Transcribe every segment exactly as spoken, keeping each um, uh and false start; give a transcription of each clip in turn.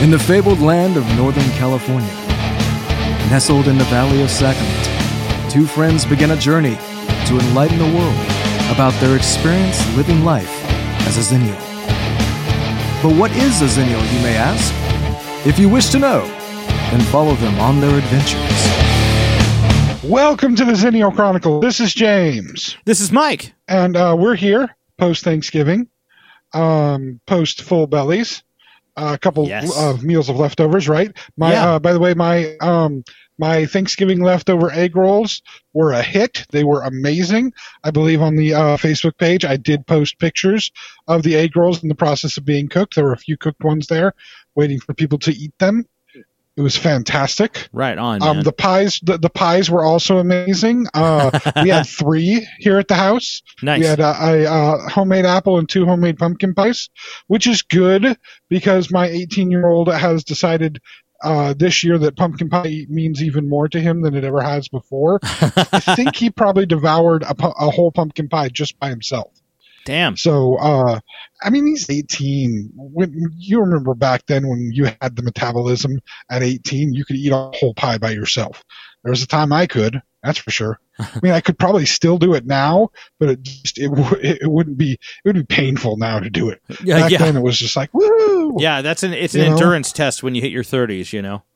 In the fabled land of Northern California, nestled in the Valley of Sacramento, two friends begin a journey to enlighten the world about their experience living life as a Xennial. But what is a Xennial, you may ask? If you wish to know, then follow them on their adventures. Welcome to the Xennial Chronicle. This is James. This is Mike. And uh, we're here post-Thanksgiving, um, post-full bellies. Uh, a couple Yes. of meals of leftovers, right? My, Yeah. uh, by the way, my um, my Thanksgiving leftover egg rolls were a hit. They were amazing. I believe on the uh, Facebook page, I did post pictures of the egg rolls in the process of being cooked. There were a few cooked ones there, waiting for people to eat them. It was fantastic. Right on, Um, man. the pies, the, the pies were also amazing. Uh, we had three here at the house. Nice. We had a, a, a homemade apple and two homemade pumpkin pies, which is good because my eighteen-year-old has decided uh, this year that pumpkin pie means even more to him than it ever has before. I think he probably devoured a, pu- a whole pumpkin pie just by himself. Damn. So, uh, I mean, he's eighteen. When, you remember back then when you had the metabolism at eighteen, you could eat a whole pie by yourself. There was a time I could, that's for sure. I mean, I could probably still do it now, but it just it, w- it wouldn't be it would be painful now to do it. Yeah, Back yeah. then, it was just like woo. Yeah, that's an it's an You know? endurance test when you hit your thirties, you know.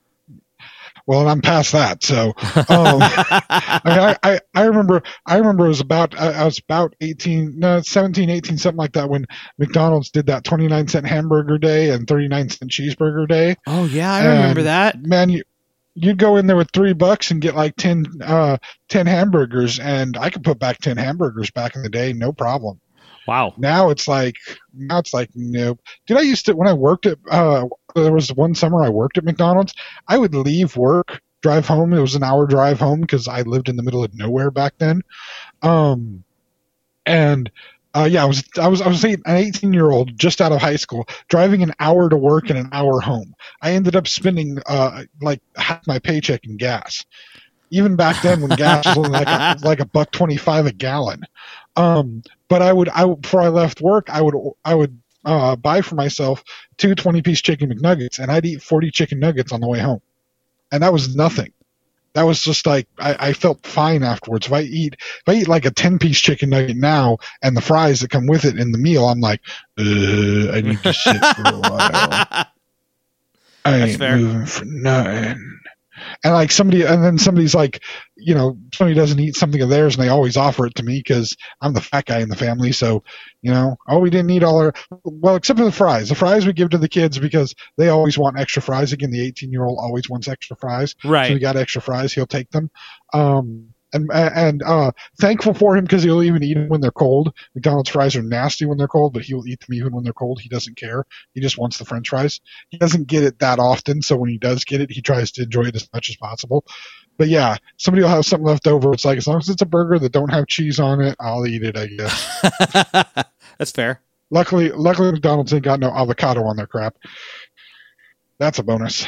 Well, I'm past that, so um, I, mean, I, I I remember I remember it was about I, I was about eighteen, no, seventeen, eighteen, something like that when McDonald's did that twenty-nine cent hamburger day and thirty-nine cent cheeseburger day. Oh yeah, I remember And, that. Man, you you'd go in there with three bucks and get like ten uh ten hamburgers, and I could put back ten hamburgers back in the day, no problem. Wow. Now it's like now it's like nope. Did I used to when I worked at uh there was one summer I worked at McDonald's. I would leave work, drive home. It was an hour drive home because I lived in the middle of nowhere back then. Um, and uh, yeah, I was I was I was an eighteen year old just out of high school driving an hour to work and an hour home. I ended up spending uh like half my paycheck in gas. Even back then when gas was only like a, like a buck twenty five a gallon. Um, but I would, I before I left work, I would, I would uh, buy for myself two twenty-piece chicken McNuggets, and I'd eat forty chicken nuggets on the way home, and that was nothing. That was just like I, I felt fine afterwards. If I eat, if I eat like a ten-piece chicken nugget now, and the fries that come with it in the meal, I'm like, uh, I need to sit for a while. I That's ain't fair. moving for nothing. And like somebody, and then somebody's like, you know, somebody doesn't eat something of theirs, and they always offer it to me because I'm the fat guy in the family. So, you know, oh, we didn't eat all our, well, except for the fries. The fries we give to the kids because they always want extra fries. Again, the eighteen-year-old always wants extra fries. Right. So we got extra fries. He'll take them. Um, and and uh, thankful for him because he'll even eat them when they're cold. McDonald's fries are nasty when they're cold, but he'll eat them even when they're cold. He doesn't care. He just wants the French fries. He doesn't get it that often, so when he does get it, he tries to enjoy it as much as possible. But yeah, somebody will have something left over. It's like as long as it's a burger that don't have cheese on it, I'll eat it. I guess. That's fair. Luckily, luckily McDonald's ain't got no avocado on their crap. That's a bonus.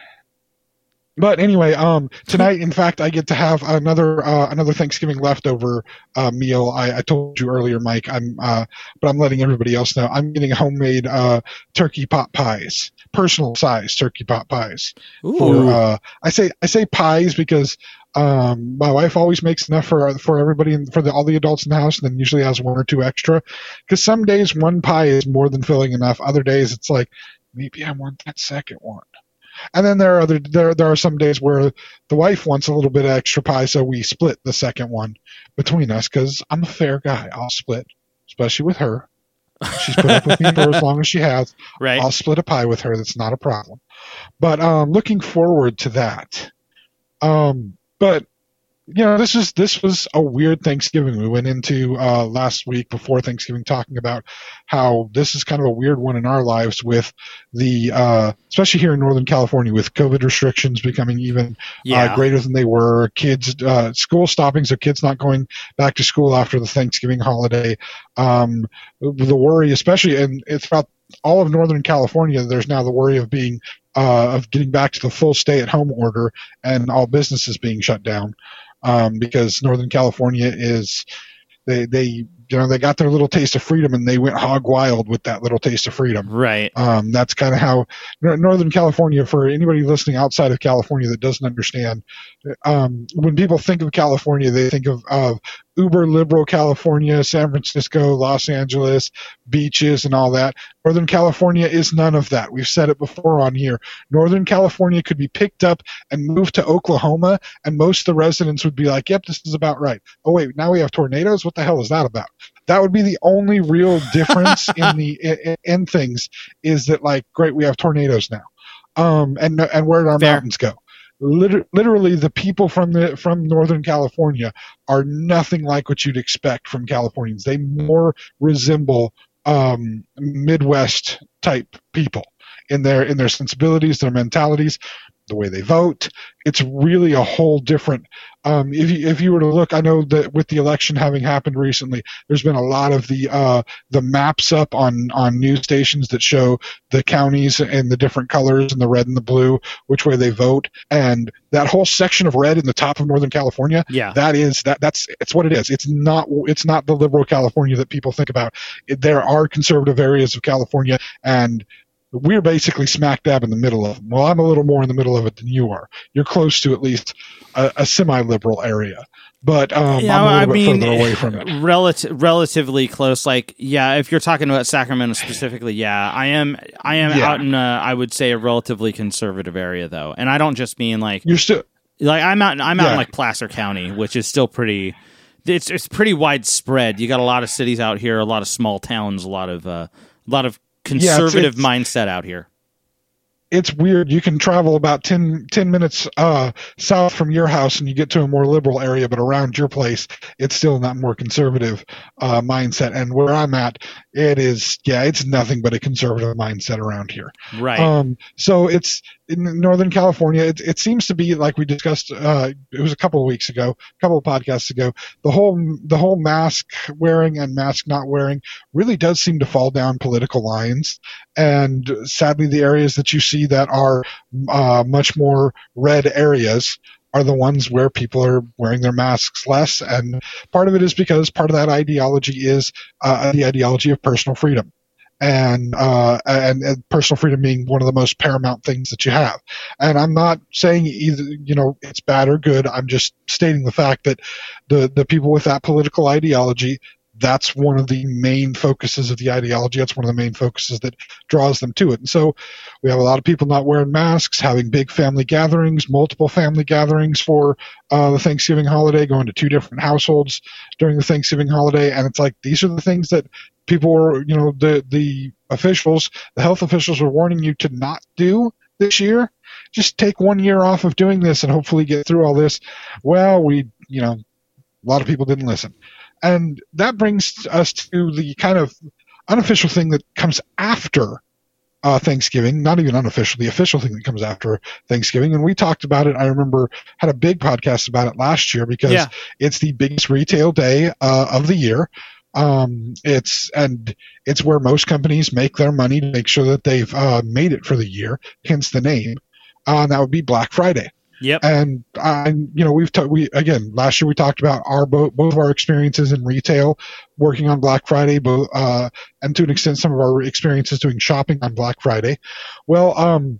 But anyway, um, tonight, in fact, I get to have another uh, another Thanksgiving leftover uh, meal. I, I told you earlier, Mike. I'm, uh, but I'm letting everybody else know. I'm getting homemade uh, turkey pot pies, personal size turkey pot pies. Ooh. For uh, I say I say pies because um, my wife always makes enough for for everybody and for the, all the adults in the house, and then usually has one or two extra. Because some days one pie is more than filling enough. Other days it's like maybe I want that second one. And then there are other there there are some days where the wife wants a little bit of extra pie, so we split the second one between us because I'm a fair guy. I'll split, especially with her. She's put up with me for as long as she has. Right. I'll split a pie with her. That's not a problem. But um, looking forward to that. Um, but you know, this is this was a weird Thanksgiving. We went into uh, last week before Thanksgiving talking about how this is kind of a weird one in our lives with the, uh, especially here in Northern California, with COVID restrictions becoming even Yeah. uh, greater than they were. Kids, uh, school stopping, so kids not going back to school after the Thanksgiving holiday. Um, the worry, especially, and it's about all of Northern California. There's now the worry of being uh, of getting back to the full stay-at-home order and all businesses being shut down. Um, because Northern California is, they, they, you know, they got their little taste of freedom and they went hog wild with that little taste of freedom. Right. Um, that's kind of how Northern California, for anybody listening outside of California that doesn't understand, um, when people think of California, they think of, of uber liberal California, San Francisco, Los Angeles, beaches and all that. Northern California is none of that. We've said it before on here. Northern California could be picked up and moved to Oklahoma, and most of the residents would be like, yep, this is about right. Oh, wait, now we have tornadoes? What the hell is that about? That would be the only real difference in the in, in things, is that, like, great, we have tornadoes now. Um, and and where did our Fair. mountains go? Liter- literally, the people from the from Northern California are nothing like what you'd expect from Californians. They more resemble um, Midwest type people in their in their sensibilities, their mentalities, the way they vote. It's really a whole different. Um, if you if you were to look, I know that with the election having happened recently, there's been a lot of the uh, the maps up on on news stations that show the counties in the different colors, and the red and the blue, which way they vote, and that whole section of red in the top of Northern California. Yeah. that is that that's it's what it is. It's not it's not the liberal California that people think about. It, there are conservative areas of California, and we're basically smack dab in the middle of them. Well, I'm a little more in the middle of it than you are. You're close to at least a, a semi-liberal area, but um, Yeah, I'm a little I bit mean, further away from it. Relative, relatively close. Like, yeah, if you're talking about Sacramento specifically, yeah, I am. I am Yeah. out in, a, I would say, a relatively conservative area, though, and I don't just mean like, You're still like I'm out. I'm out in Yeah. like Placer County, which is still pretty. It's it's pretty widespread. You got a lot of cities out here, a lot of small towns, a lot of uh, a lot of conservative it's- mindset out here. it's weird. You can travel about ten, ten minutes uh, south from your house and you get to a more liberal area, but around your place, it's still in that more conservative uh, mindset. And where I'm at, it is, yeah, it's nothing but a conservative mindset around here. Right. Um, so it's in Northern California. It, it seems to be like we discussed. Uh, it was a couple of weeks ago, a couple of podcasts ago. The whole the whole mask wearing and mask not wearing really does seem to fall down political lines. And sadly, the areas that you see that are uh, much more red areas are the ones where people are wearing their masks less. And part of it is because part of that ideology is uh, the ideology of personal freedom. And, uh, and and personal freedom being one of the most paramount things that you have. And I'm not saying either, you know, it's bad or good. I'm just stating the fact that the, the people with that political ideology, that's one of the main focuses of the ideology. That's one of the main focuses that draws them to it. And so we have a lot of people not wearing masks, having big family gatherings, multiple family gatherings for uh, the Thanksgiving holiday, going to two different households during the Thanksgiving holiday. And it's like, these are the things that people were, you know, the, the officials, the health officials were warning you to not do this year. Just take one year off of doing this and hopefully get through all this. Well, we, you know, a lot of people didn't listen. And that brings us to the kind of unofficial thing that comes after uh, Thanksgiving, not even unofficial, the official thing that comes after Thanksgiving. And we talked about it. I remember had a big podcast about it last year because Yeah. it's the biggest retail day uh, of the year. Um, it's and it's where most companies make their money to make sure that they've uh, made it for the year, hence the name. Uh, and that would be Black Friday. Yep. And I, you know, we've ta- we again last year we talked about our both both of our experiences in retail, working on Black Friday, both uh, and to an extent some of our experiences doing shopping on Black Friday. Well, um,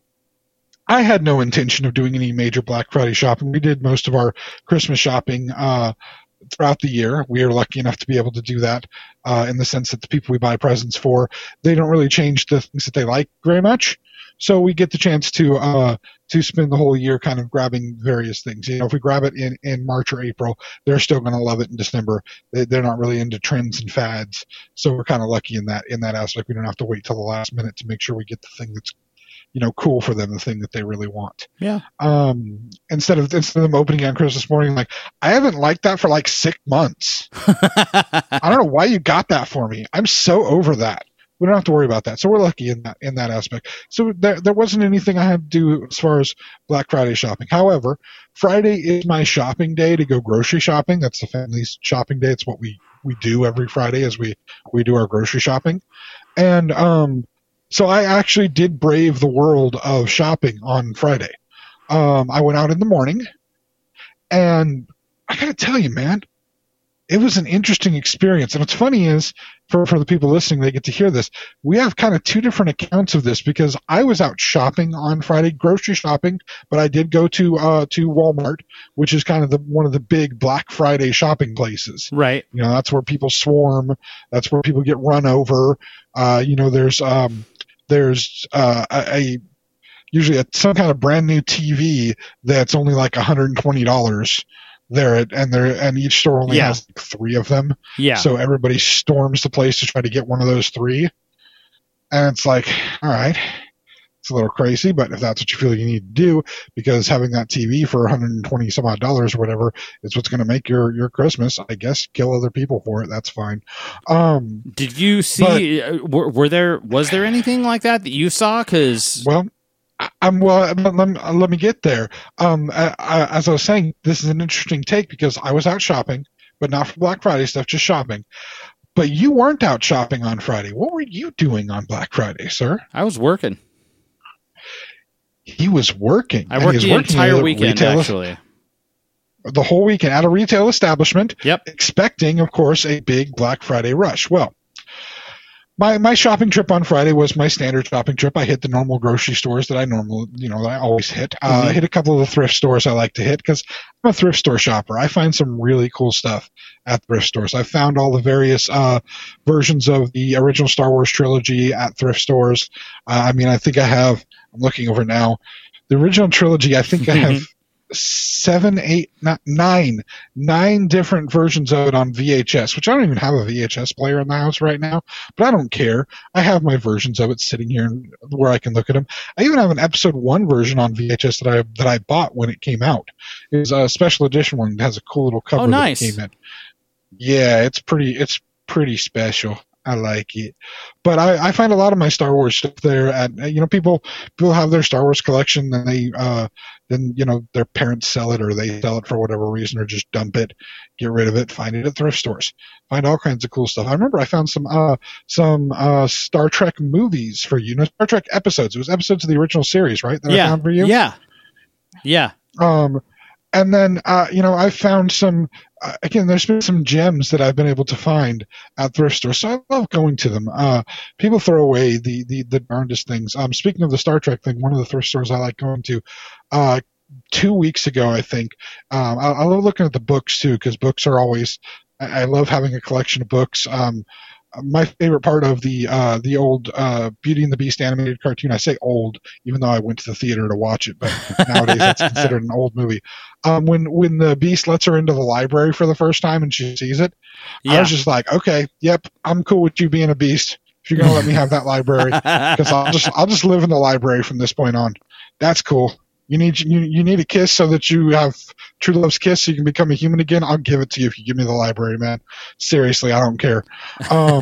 I had no intention of doing any major Black Friday shopping. We did most of our Christmas shopping uh, throughout the year. We are lucky enough to be able to do that uh, in the sense that the people we buy presents for, they don't really change the things that they like very much. So we get the chance to uh, to spend the whole year kind of grabbing various things. You know, if we grab it in, in March or April, they're still going to love it in December. They, they're not really into trends and fads, so we're kind of lucky in that in that aspect. We don't have to wait till the last minute to make sure we get the thing that's, you know, cool for them, the thing that they really want. Yeah. Um, instead of instead of them opening on Christmas morning, like, I haven't liked that for like six months. I don't know why you got that for me. I'm so over that. We don't have to worry about that. So we're lucky in that in that aspect. So there there wasn't anything I had to do as far as Black Friday shopping. However, Friday is my shopping day to go grocery shopping. That's the family's shopping day. It's what we, we do every Friday as we, we do our grocery shopping. And um, so I actually did brave the world of shopping on Friday. Um, I went out in the morning, and I got to tell you, man, it was an interesting experience. And what's funny is, for, for the people listening, they get to hear this. We have kind of two different accounts of this because I was out shopping on Friday, grocery shopping, but I did go to uh, to Walmart, which is kind of the one of the big Black Friday shopping places. Right. You know, that's where people swarm. That's where people get run over. Uh, you know, there's um, there's uh, a, a usually a, some kind of brand new T V that's only like one hundred twenty dollars. There and there and each store only Yeah. has like three of them. Yeah. So everybody storms the place to try to get one of those three. And it's like, all right, it's a little crazy, but if that's what you feel you need to do, because having that T V for one hundred twenty some odd dollars or whatever is what's going to make your, your Christmas, I guess, kill other people for it. That's fine. Um, Did you see? uh, were, were there was there anything like that that you saw? Because well, I- I'm well. Let, let, me- let me get there. Um, I, I, as I was saying, this is an interesting take because I was out shopping, but not for Black Friday stuff, just shopping. But you weren't out shopping on Friday. What were you doing on Black Friday, sir? I was working. He was working. I And worked he the was working at entire a weekend, retail- actually. The whole weekend at a retail establishment, Yep. expecting, of course, a big Black Friday rush. Well, my my shopping trip on Friday was my standard shopping trip. I hit the normal grocery stores that I normally, you know, that I always hit. Uh, Mhm. I hit a couple of the thrift stores I like to hit because I'm a thrift store shopper. I find some really cool stuff at thrift stores. I found all the various uh, versions of the original Star Wars trilogy at thrift stores. Uh, I mean, I think I have. I'm looking over now. The original trilogy. I think I have seven, eight, not nine, nine different versions of it on V H S, which I don't even have a V H S player in the house right now, but I don't care. I have my versions of it sitting here where I can look at them. I even have an episode one version on V H S that I that I bought when it came out. It was a special edition one that has a cool little cover Oh, nice. that came in. Yeah, it's pretty. It's pretty special. I like it, but I, I find a lot of my Star Wars stuff there. At you know, people people have their Star Wars collection, and they uh, then you know their parents sell it, or they sell it for whatever reason, or just dump it, get rid of it, find it at thrift stores, find all kinds of cool stuff. I remember I found some uh some uh Star Trek movies for you, no Star Trek episodes. It was episodes of the original series, right? That I Yeah. found for you. Yeah. Yeah. Um, and then, uh, you know, I found some, uh, again, there's been some gems that I've been able to find at thrift stores. So I love going to them. Uh, people throw away the, the, the darndest things. Um, speaking of the Star Trek thing, one of the thrift stores I like going to, uh, two weeks ago, I think, um, I, I love looking at the books too, because books are always, I, I love having a collection of books. Um, my favorite part of the uh, the old uh, Beauty and the Beast animated cartoon, I say old, even though I went to the theater to watch it, but nowadays that's considered an old movie. Um, when when the Beast lets her into the library for the first time and she sees it, I Yeah. was just like, okay, yep, I'm cool with you being a Beast if you're gonna let me have that library, because I'll just I'll just live in the library from this point on. That's cool. You need you, you need a kiss so that you have true love's kiss so you can become a human again. I'll give it to you if you give me the library, man. Seriously, I don't care. Um,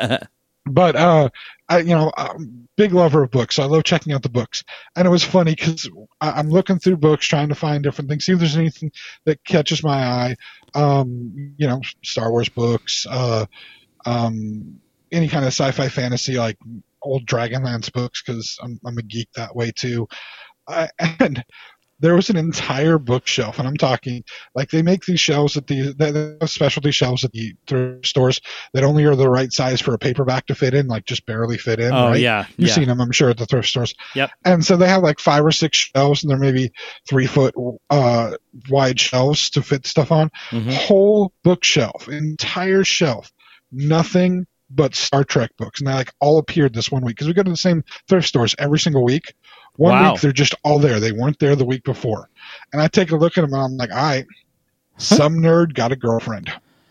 but uh, I you know I'm big lover of books. So I love checking out the books, and it was funny because I'm looking through books trying to find different things, see if there's anything that catches my eye. Um, you know, Star Wars books, uh, um, any kind of sci-fi fantasy like old Dragonlance books because I'm I'm a geek that way too. I, and there was an entire bookshelf, and I'm talking like they make these shelves at the they have specialty shelves at the thrift stores that only are the right size for a paperback to fit in, like just barely fit in. Oh right? yeah. You've yeah. seen them, I'm sure, at the thrift stores. Yep. And so they have like five or six shelves, and they're maybe three foot uh, wide shelves to fit stuff on. Mhm. Whole bookshelf, entire shelf, nothing but Star Trek books, and they like all appeared this one week because we go to the same thrift stores every single week. One Wow. week they're just all there. They weren't there the week before, and I take a look at them and I'm like, all right, some nerd got a girlfriend.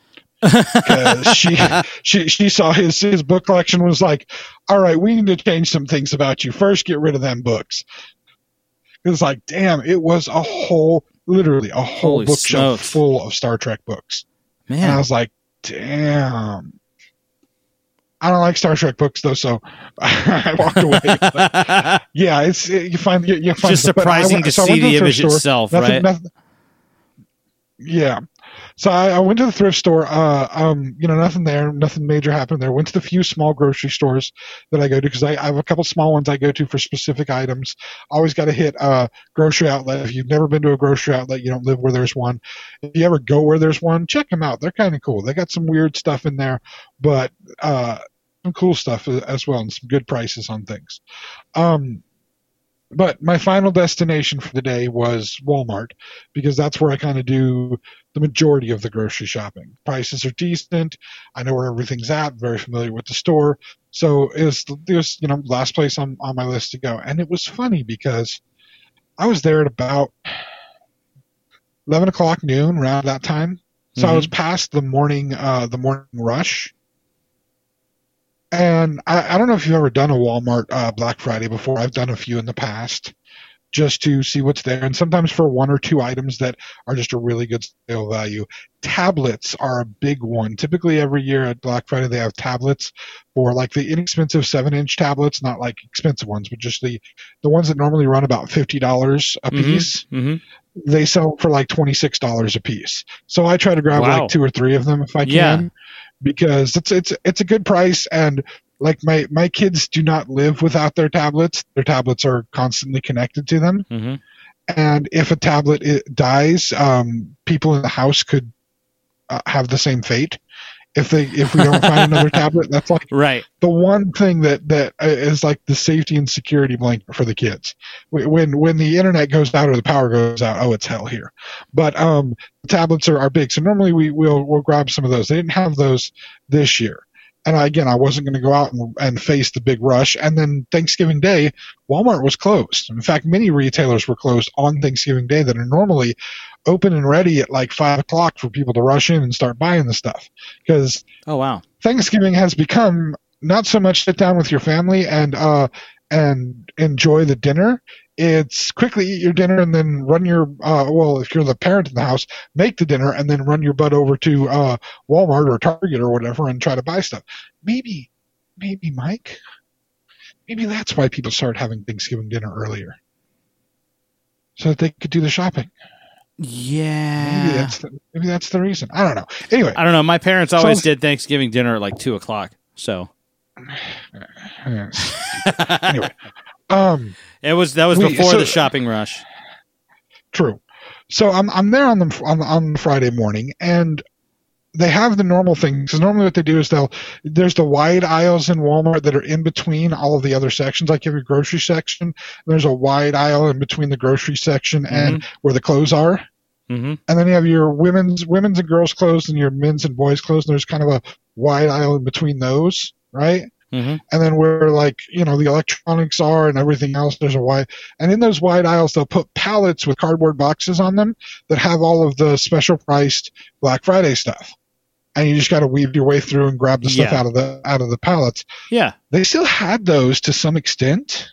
'Cause she she she saw his his book collection, was like, all right, we need to change some things about you. First, get rid of them books. It's like, damn, it was a whole, literally a whole Holy bookshelf smokes. full of Star Trek books. And I Man. was like, damn. I don't like Star Trek books though, so I walked away. But yeah, it's it, you find you, you find Just but I surprising went- to so I see went the a thrift image store. itself, Nothing- right? nothing- yeah. So I, I went to the thrift store. Uh, um, you know, nothing there, nothing major happened there. Went to the few small grocery stores that I go to because I, I have a couple small ones I go to for specific items. Always got to hit a grocery outlet. If you've never been to a grocery outlet, you don't live where there's one. If you ever go where there's one, check them out. They're kind of cool. They got some weird stuff in there, but uh, some cool stuff as well and some good prices on things. Um, But my final destination for the day was Walmart because that's where I kind of do the majority of the grocery shopping. Prices are decent. I know where everything's at. Very familiar with the store. So it was, it was you know, last place on, on my list to go. And it was funny because I was there at about eleven o'clock noon, around that time. So mm-hmm. I was past the morning, uh, the morning rush. And I, I don't know if you've ever done a Walmart uh, Black Friday before. I've done a few in the past just to see what's there. And sometimes for one or two items that are just a really good sale value. Tablets are a big one. Typically every year at Black Friday they have tablets for like the inexpensive seven-inch tablets, not like expensive ones, but just the, the ones that normally run about fifty dollars a piece. Mm-hmm. Mm-hmm. They sell for like twenty-six dollars a piece. So I try to grab wow. like two or three of them if I can. Yeah. Because it's it's it's a good price, and like my, my kids do not live without their tablets. Their tablets are constantly connected to them, mm-hmm. and if a tablet it dies, um, people in the house could uh, have the same fate. If they if we don't find another tablet, that's like right. the one thing that that is like the safety and security blanket for the kids. When when the internet goes out or the power goes out, oh, it's hell here. But um, tablets are, are big, so normally we will we'll grab some of those. They didn't have those this year, and I, again, I wasn't going to go out and, and face the big rush. And then Thanksgiving Day, Walmart was closed. In fact, many retailers were closed on Thanksgiving Day that are normally open and ready at like five o'clock for people to rush in and start buying the stuff. Because oh wow, Thanksgiving has become not so much sit down with your family and uh and enjoy the dinner. It's quickly eat your dinner and then run your uh well if you're the parent in the house, make the dinner and then run your butt over to uh Walmart or Target or whatever and try to buy stuff. Maybe maybe Mike, maybe that's why people started having Thanksgiving dinner earlier, so that they could do the shopping. Yeah, maybe that's the, maybe that's the reason. I don't know. Anyway, I don't know. My parents always so, did Thanksgiving dinner at like two o'clock. So anyway, um, it was that was we, before so, the shopping rush. True. So I'm I'm there on the on on Friday morning, and they have the normal thing because normally what they do is they'll there's the wide aisles in Walmart that are in between all of the other sections. Like you have your grocery section, there's a wide aisle in between the grocery section mm-hmm. and where the clothes are. Mm-hmm. And then you have your women's women's and girls clothes and your men's and boys clothes. And there's kind of a wide aisle in between those, right? Mm-hmm. And then where like you know the electronics are and everything else, there's a wide. And in those wide aisles, they'll put pallets with cardboard boxes on them that have all of the special priced Black Friday stuff. And you just got to weave your way through and grab the stuff yeah. out of the out of the pallets. Yeah, they still had those to some extent,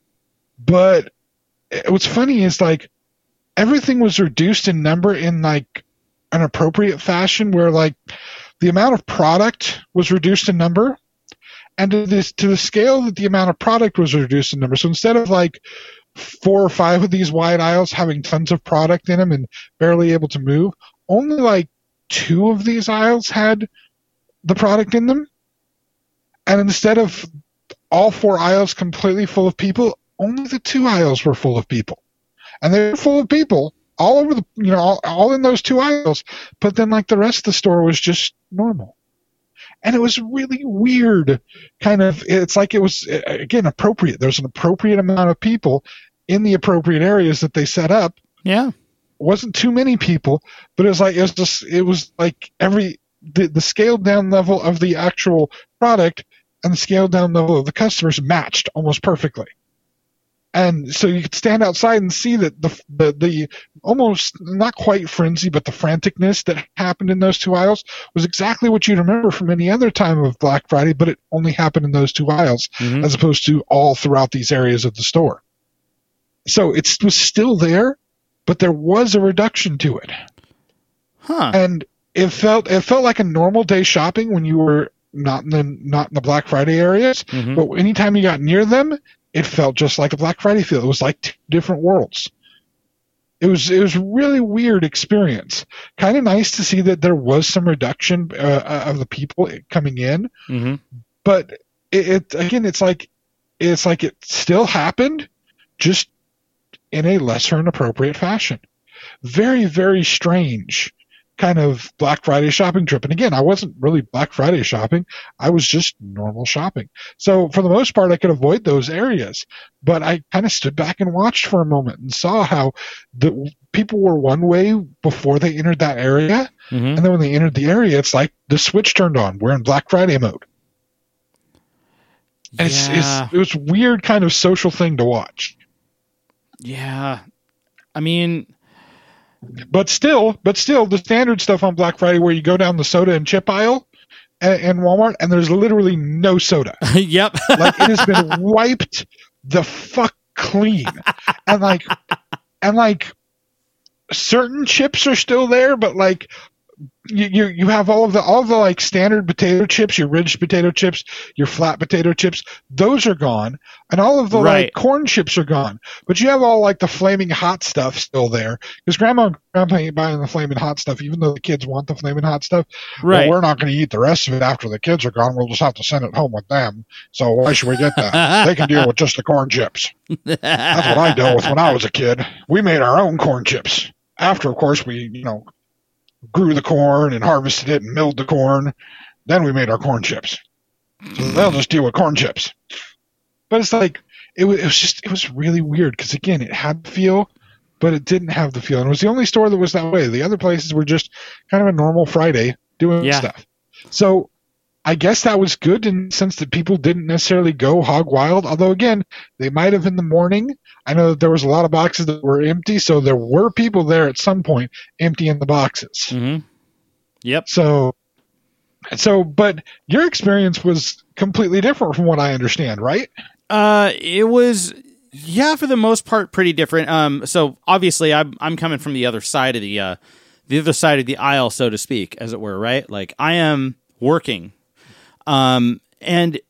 but it, what's funny is like everything was reduced in number in like an appropriate fashion, where like the amount of product was reduced in number, and to this to the scale that the amount of product was reduced in number. So instead of like four or five of these wide aisles having tons of product in them and barely able to move, only like two of these aisles had the product in them. And instead of all four aisles completely full of people, only the two aisles were full of people. And they were full of people all over the, you know, all, all in those two aisles. But then like the rest of the store was just normal. And it was really weird kind of, it's like it was, again, appropriate. There's an appropriate amount of people in the appropriate areas that they set up. Yeah. Wasn't too many people, but it was like it was just it was like every the, the scaled down level of the actual product and the scaled down level of the customers matched almost perfectly. And so you could stand outside and see that the the, the almost not quite frenzy, but the franticness that happened in those two aisles was exactly what you'd remember from any other time of Black Friday, but it only happened in those two aisles mm-hmm. as opposed to all throughout these areas of the store. So it was still there, but there was a reduction to it. Huh. And it felt it felt like a normal day shopping when you were not in the not in the Black Friday areas. Mm-hmm. But anytime you got near them, it felt just like a Black Friday feel. It was like two different worlds. it was it was a really weird experience. Kind of nice to see that there was some reduction uh, of the people coming in, Mm-hmm. but it, it again, it's like it's like it still happened, just in a lesser and appropriate fashion. Very, very strange kind of Black Friday shopping trip. And again, I wasn't really Black Friday shopping. I was just normal shopping. So for the most part, I could avoid those areas. But I kind of stood back and watched for a moment and saw how the people were one way before they entered that area. Mm-hmm. And then when they entered the area, it's like the switch turned on. We're in Black Friday mode. And it's, Yeah. it's, it was a weird kind of social thing to watch. Yeah. I mean, But still, but still, the standard stuff on Black Friday where you go down the soda and chip aisle in Walmart and there's literally no soda. yep. Like it has been wiped the fuck clean. And like, and like certain chips are still there, but like you, you, you have all of the, all of the like standard potato chips, your ridged potato chips, your flat potato chips, those are gone. And all of the Right. like corn chips are gone. But you have all like the flaming hot stuff still there. Because grandma and grandpa ain't buying the flaming hot stuff, even though the kids want the flaming hot stuff. Right. Well, we're not going to eat the rest of it after the kids are gone. We'll just have to send it home with them. So why should we get that? They can deal with just the corn chips. That's what I dealt with when I was a kid. We made our own corn chips. After, of course, we, you know, grew the corn and harvested it and milled the corn. Then we made our corn chips. So they'll just deal with corn chips. But it's like, it was, it was just, it was really weird because, again, it had the feel, but it didn't have the feel. And it was the only store that was that way. The other places were just kind of a normal Friday doing Yeah. stuff. So I guess that was good in the sense that people didn't necessarily go hog wild. Although, again, they might have in the morning. I know that there was a lot of boxes that were empty, so there were people there at some point emptying the boxes. Mm-hmm. Yep. So, so, but your experience was completely different from what I understand, right? Uh, it was, yeah, for the most part, pretty different. Um, so obviously, I'm I'm coming from the other side of the uh, the other side of the aisle, so to speak, as it were, right? Like I am working, um, and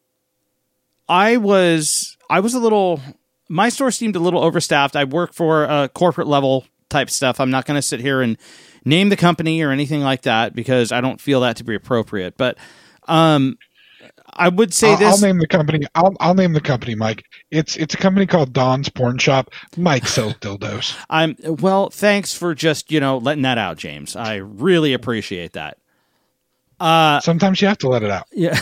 I was I was a little. My store seemed a little overstaffed. I work for a corporate level type stuff. I'm not going to sit here and name the company or anything like that because I don't feel that to be appropriate. But um, I would say I'll, this. I'll name the company. I'll, I'll name the company, Mike. It's it's a company called Don's Porn Shop. Mike sells dildos. I'm well. Thanks for just you know letting that out, James. I really appreciate that. Uh, Sometimes you have to let it out. yeah.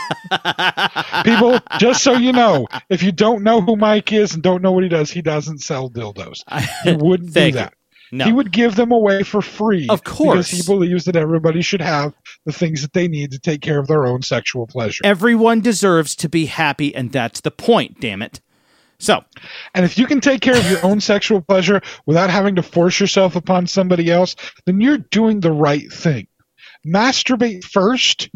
People, just so you know, if you don't know who Mike is and don't know what he does, he doesn't sell dildos. He wouldn't do Thank you. that. No. He would give them away for free. Of course. Because he believes that everybody should have the things that they need to take care of their own sexual pleasure. Everyone deserves to be happy, and that's the point. Damn it. So, And if you can take care of your own sexual pleasure without having to force yourself upon somebody else, then you're doing the right thing. Masturbate first.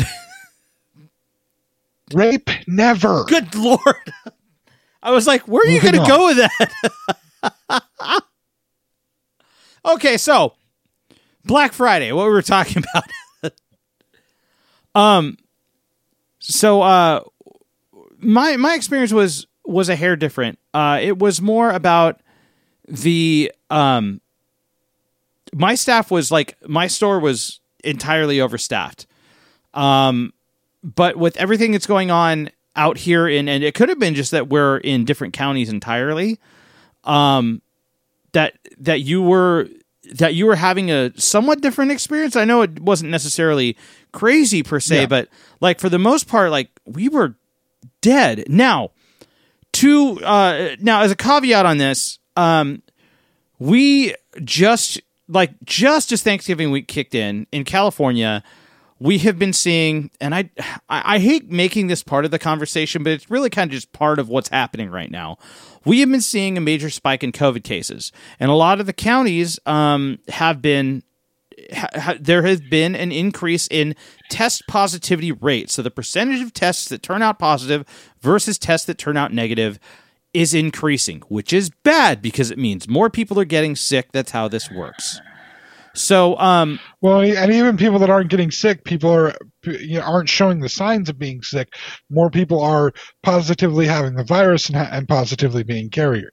Rape never. good Lord. I was like, where are you going Moving to on. go with that? Okay, so Black Friday, what we were talking about. um, so uh, my my experience was was a hair different. Uh, it was more about the um. My staff was like my store was entirely overstaffed. Um, but with everything that's going on out here in, and it could have been just that we're in different counties entirely. Um, that that you were that you were having a somewhat different experience. I know it wasn't necessarily crazy per se, Yeah. but like for the most part, like we were dead. Now, to uh, now as a caveat on this, um, we just like just as Thanksgiving week kicked in in California, we have been seeing, and I, I I hate making this part of the conversation, but it's really kind of just part of what's happening right now. We have been seeing a major spike in COVID cases, and a lot of the counties um, have been. Ha, ha, there has been an increase in test positivity rates. So the percentage of tests that turn out positive versus tests that turn out negative is increasing, which is bad because it means more people are getting sick. That's how this works. So, um, Well, and even people that aren't getting sick, people are you know, aren't showing the signs of being sick. More people are positively having the virus and, ha- and positively being carriers.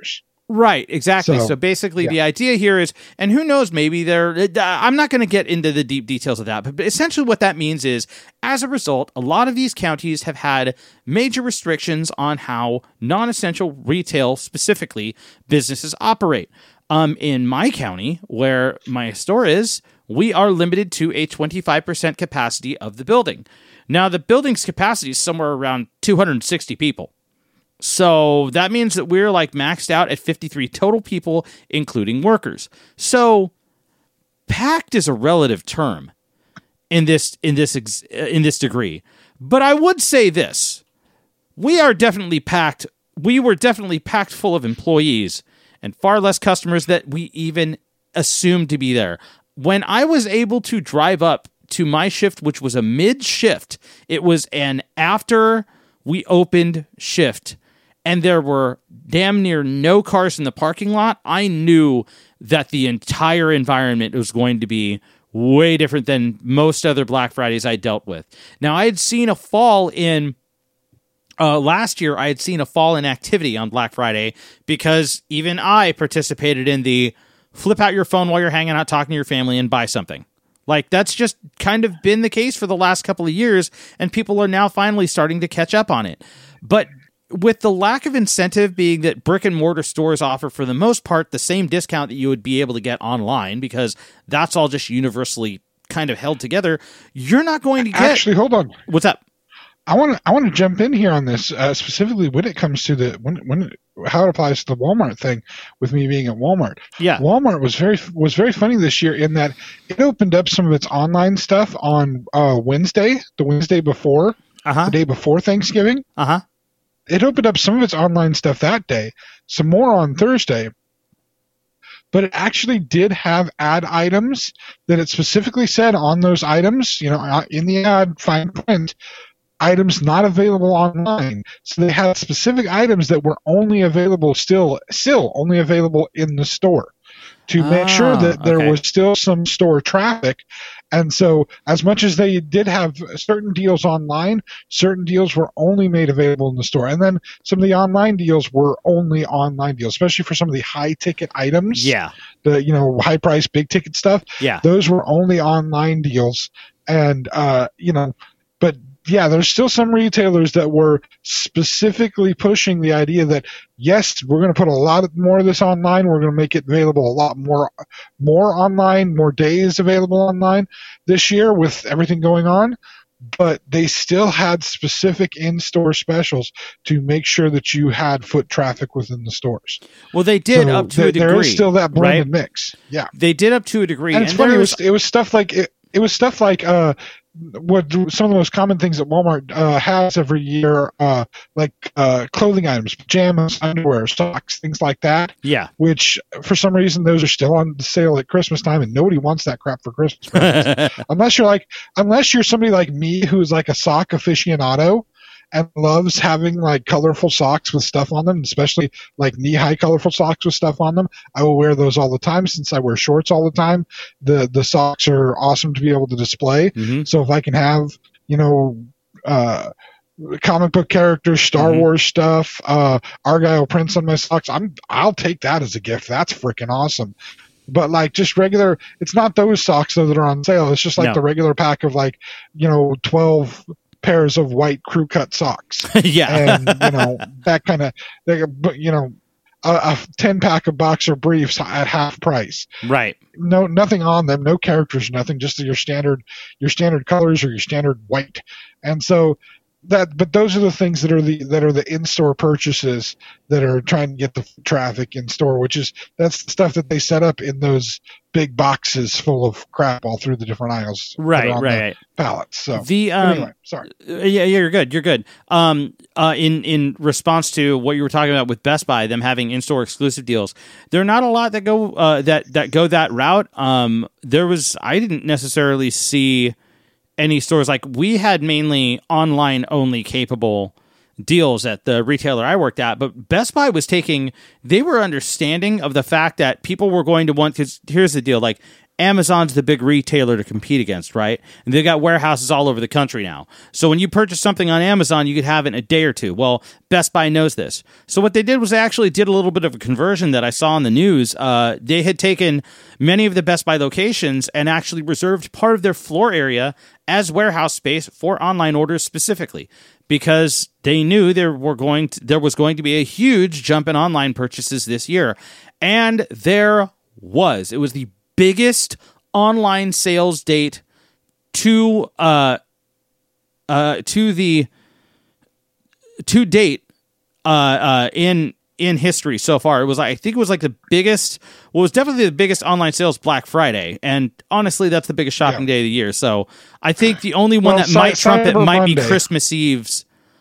Right, exactly. So, So, basically, yeah. the idea here is, and who knows, maybe they're, I'm not going to get into the deep details of that, but essentially what that means is, as a result, a lot of these counties have had major restrictions on how non-essential retail, specifically, businesses operate. Um, in my county, where my store is, we are limited to a twenty-five percent capacity of the building. Now, the building's capacity is somewhere around two hundred sixty people. So that means that we're like maxed out at fifty-three total people, including workers. So packed is a relative term in this in this ex- in this degree. But I would say this: we are definitely packed. We were definitely packed full of employees and far less customers that we even assumed to be there. When I was able to drive up to my shift, which was a mid shift, it was an after we opened shift, and there were damn near no cars in the parking lot, I knew that the entire environment was going to be way different than most other Black Fridays I dealt with. Now, I had seen a fall in, uh, last year, I had seen a fall in activity on Black Friday because even I participated in the flip out your phone while you're hanging out, talking to your family, and buy something. Like, that's just kind of been the case for the last couple of years, and people are now finally starting to catch up on it. But with the lack of incentive being that brick and mortar stores offer, for the most part, the same discount that you would be able to get online, because that's all just universally kind of held together, you're not going to get... Actually, hold on. What's up? I want to I want to jump in here on this, uh, specifically when it comes to the when when how it applies to the Walmart thing. With me being at Walmart, Yeah. Walmart was very was very funny this year in that it opened up some of its online stuff on uh, Wednesday, the Wednesday before, Uh-huh. the day before Thanksgiving. Uh-huh. It opened up some of its online stuff that day, some more on Thursday. But it actually did have ad items that it specifically said on those items, you know, uh, in the ad fine print, items not available online. So they had specific items that were only available still still only available in the store to make Ah, sure that there okay. was still some store traffic. And so as much as they did have certain deals online, certain deals were only made available in the store. And then some of the online deals were only online deals, especially for some of the high ticket items. Yeah. The, you know, high price, big ticket stuff. Yeah. Those were only online deals. And, uh, you know, but yeah, there's still some retailers that were specifically pushing the idea that, yes, we're going to put a lot of, more of this online. We're going to make it available a lot more, more online, more days available online this year with everything going on. But they still had specific in-store specials to make sure that you had foot traffic within the stores. Well, they did So up to there- a degree. There is still that blended right? mix. Yeah. They did up to a degree. And it's and funny. It there was, it was stuff like it, it was stuff like uh, what some of the most common things that Walmart uh, has every year, uh, like uh, clothing items, pajamas, underwear, socks, things like that. Yeah. Which for some reason those are still on sale at Christmas time, and nobody wants that crap for Christmas. unless you're like, unless you're somebody like me who's like a sock aficionado and loves having like colorful socks with stuff on them, especially like knee-high colorful socks with stuff on them. I will wear those all the time since I wear shorts all the time. The the socks are awesome to be able to display. Mm-hmm. So if I can have, you know, uh, comic book characters, Star Mhm. Wars stuff, uh, Argyle prints on my socks, I'm I'll take that as a gift. That's freaking awesome. But like just regular, it's not those socks though that are on sale. It's just like No. the regular pack of like, you know, twelve pairs of white crew cut socks. yeah. And you know that kind of, you know, a, a ten pack of boxer briefs at half price. right. No, nothing on them, no characters, nothing, just your standard, your standard colors or your standard white. And so that, but those are the things that are the that are the in-store purchases that are trying to get the traffic in store, which is that's the stuff that they set up in those big boxes full of crap all through the different aisles. that are Right. on Right. the Right. pallets. So The um, anyway, sorry. Uh, Yeah, you're good. You're good. Um, uh, in in response to what you were talking about with Best Buy, them having in-store exclusive deals, there are not a lot that go uh, that that go that route. Um, there was I didn't necessarily see any stores like we had mainly online only capable deals at the retailer I worked at, but Best Buy was taking. They were understanding of the fact that people were going to want. Because here's the deal: like Amazon's the big retailer to compete against, right? And they got warehouses all over the country now. So when you purchase something on Amazon, you could have it in a day or two. Well, Best Buy knows this. So what they did was they actually did a little bit of a conversion that I saw on the news. Uh, they had taken many of the Best Buy locations and actually reserved part of their floor area as warehouse space for online orders specifically, because they knew there were going to, there was going to be a huge jump in online purchases this year. And there was. It was the biggest online sales date to uh uh to the to date uh uh in in history so far. It was like, I think it was like the biggest well it was definitely the biggest online sales Black Friday, and honestly that's the biggest shopping yeah. day of the year. So I think the only one well, that might trump it might Monday. be Christmas Eve's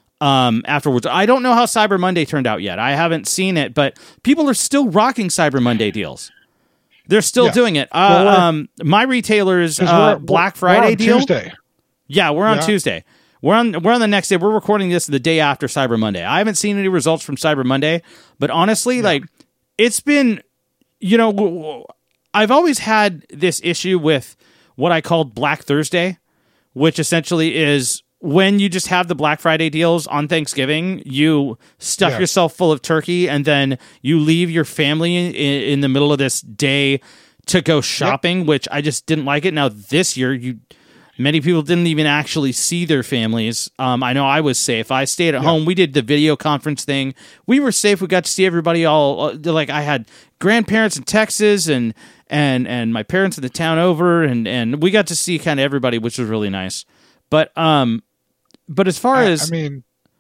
um afterwards. I don't know how Cyber Monday turned out yet. I haven't seen it, but people are still rocking Cyber Monday deals. They're still yeah. doing it. Uh, well, um, my retailers uh, we're, Black we're Friday on deal. Tuesday. Yeah, we're on yeah. Tuesday. We're on we're on the next day. We're recording this the day after Cyber Monday. I haven't seen any results from Cyber Monday, but honestly, yeah. like it's been, you know, I've always had this issue with what I called Black Thursday, which essentially is when you just have the Black Friday deals on Thanksgiving, you stuff yeah. yourself full of turkey, and then you leave your family in, in the middle of this day to go shopping, yep. which I just didn't like it. Now, this year, you many people didn't even actually see their families. Um, I know I was safe. I stayed at yep. home. We did the video conference thing. We were safe. We got to see everybody all, like I had grandparents in Texas and and and my parents in the town over, and, and we got to see kind of everybody, which was really nice. But um, but as far I, as I mean,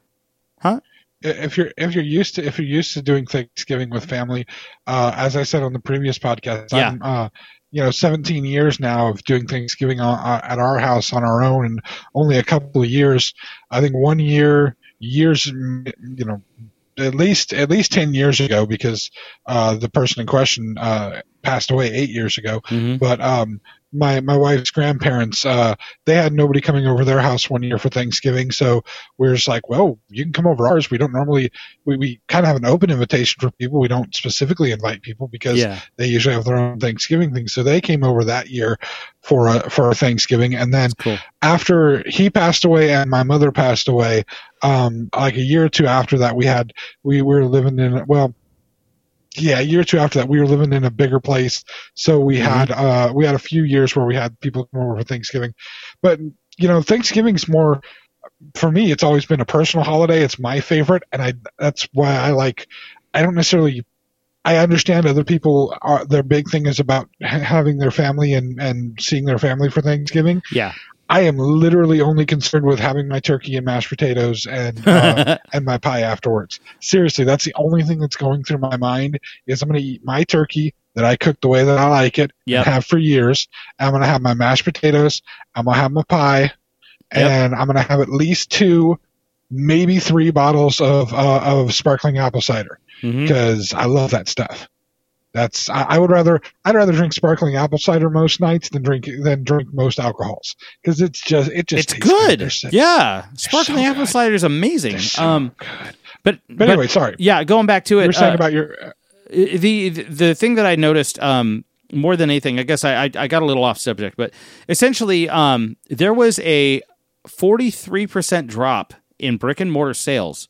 huh? If you're if you're used to if you're used to doing Thanksgiving with family, uh, as I said on the previous podcast, yeah. I'm uh, you know seventeen years now of doing Thanksgiving on, uh, at our house on our own, and only a couple of years. I think one year years you know at least at least ten years ago, because uh, the person in question uh, passed away eight years ago. Mm-hmm. But um, my my wife's grandparents, uh, they had nobody coming over their house one year for Thanksgiving, so we were just like, well, you can come over ours. We don't normally we, we kind of have an open invitation for people. We don't specifically invite people because yeah. they usually have their own Thanksgiving thing. So they came over that year for a, for a Thanksgiving, and then cool. after he passed away and my mother passed away, um, like a year or two after that, we had we were living in well. Yeah, a year or two after that, we were living in a bigger place, so we mm-hmm. had uh, we had a few years where we had people come over for Thanksgiving. But you know, Thanksgiving's more for me. It's always been a personal holiday. It's my favorite, and I that's why I like. I don't necessarily. I understand other people are their big thing is about having their family and and seeing their family for Thanksgiving. Yeah. I am literally only concerned with having my turkey and mashed potatoes and uh, and my pie afterwards. Seriously, that's the only thing that's going through my mind is I'm going to eat my turkey that I cook the way that I like it yep. and have for years. I'm going to have my mashed potatoes. I'm going to have my pie, and yep. I'm going to have at least two, maybe three bottles of uh, of sparkling apple cider because mm-hmm. I love that stuff. That's I, I would rather I'd rather drink sparkling apple cider most nights than drink than drink most alcohols because it's just it just it's tastes good. good. So, yeah, sparkling so apple good. cider is amazing. So um, good. But, but but anyway, sorry. Yeah, going back to it. You were saying uh, about your uh, the the thing that I noticed um, more than anything. I guess I, I I got a little off subject, but essentially um, there was a forty-three percent drop in brick and mortar sales,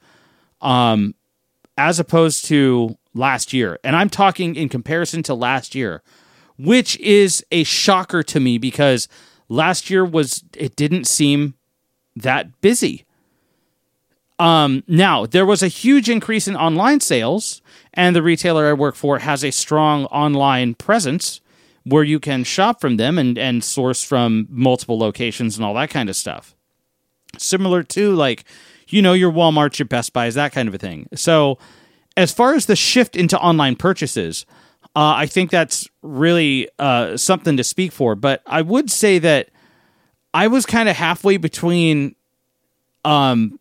um, as opposed to last year. And I'm talking in comparison to last year, which is a shocker to me because last year was, it didn't seem that busy. Um, now, there was a huge increase in online sales, and the retailer I work for has a strong online presence where you can shop from them and, and source from multiple locations and all that kind of stuff. Similar to, like, you know, your Walmarts, your Best Buys, that kind of a thing. So, as far as the shift into online purchases, uh, I think that's really uh, something to speak for. But I would say that I was kind of halfway between, um,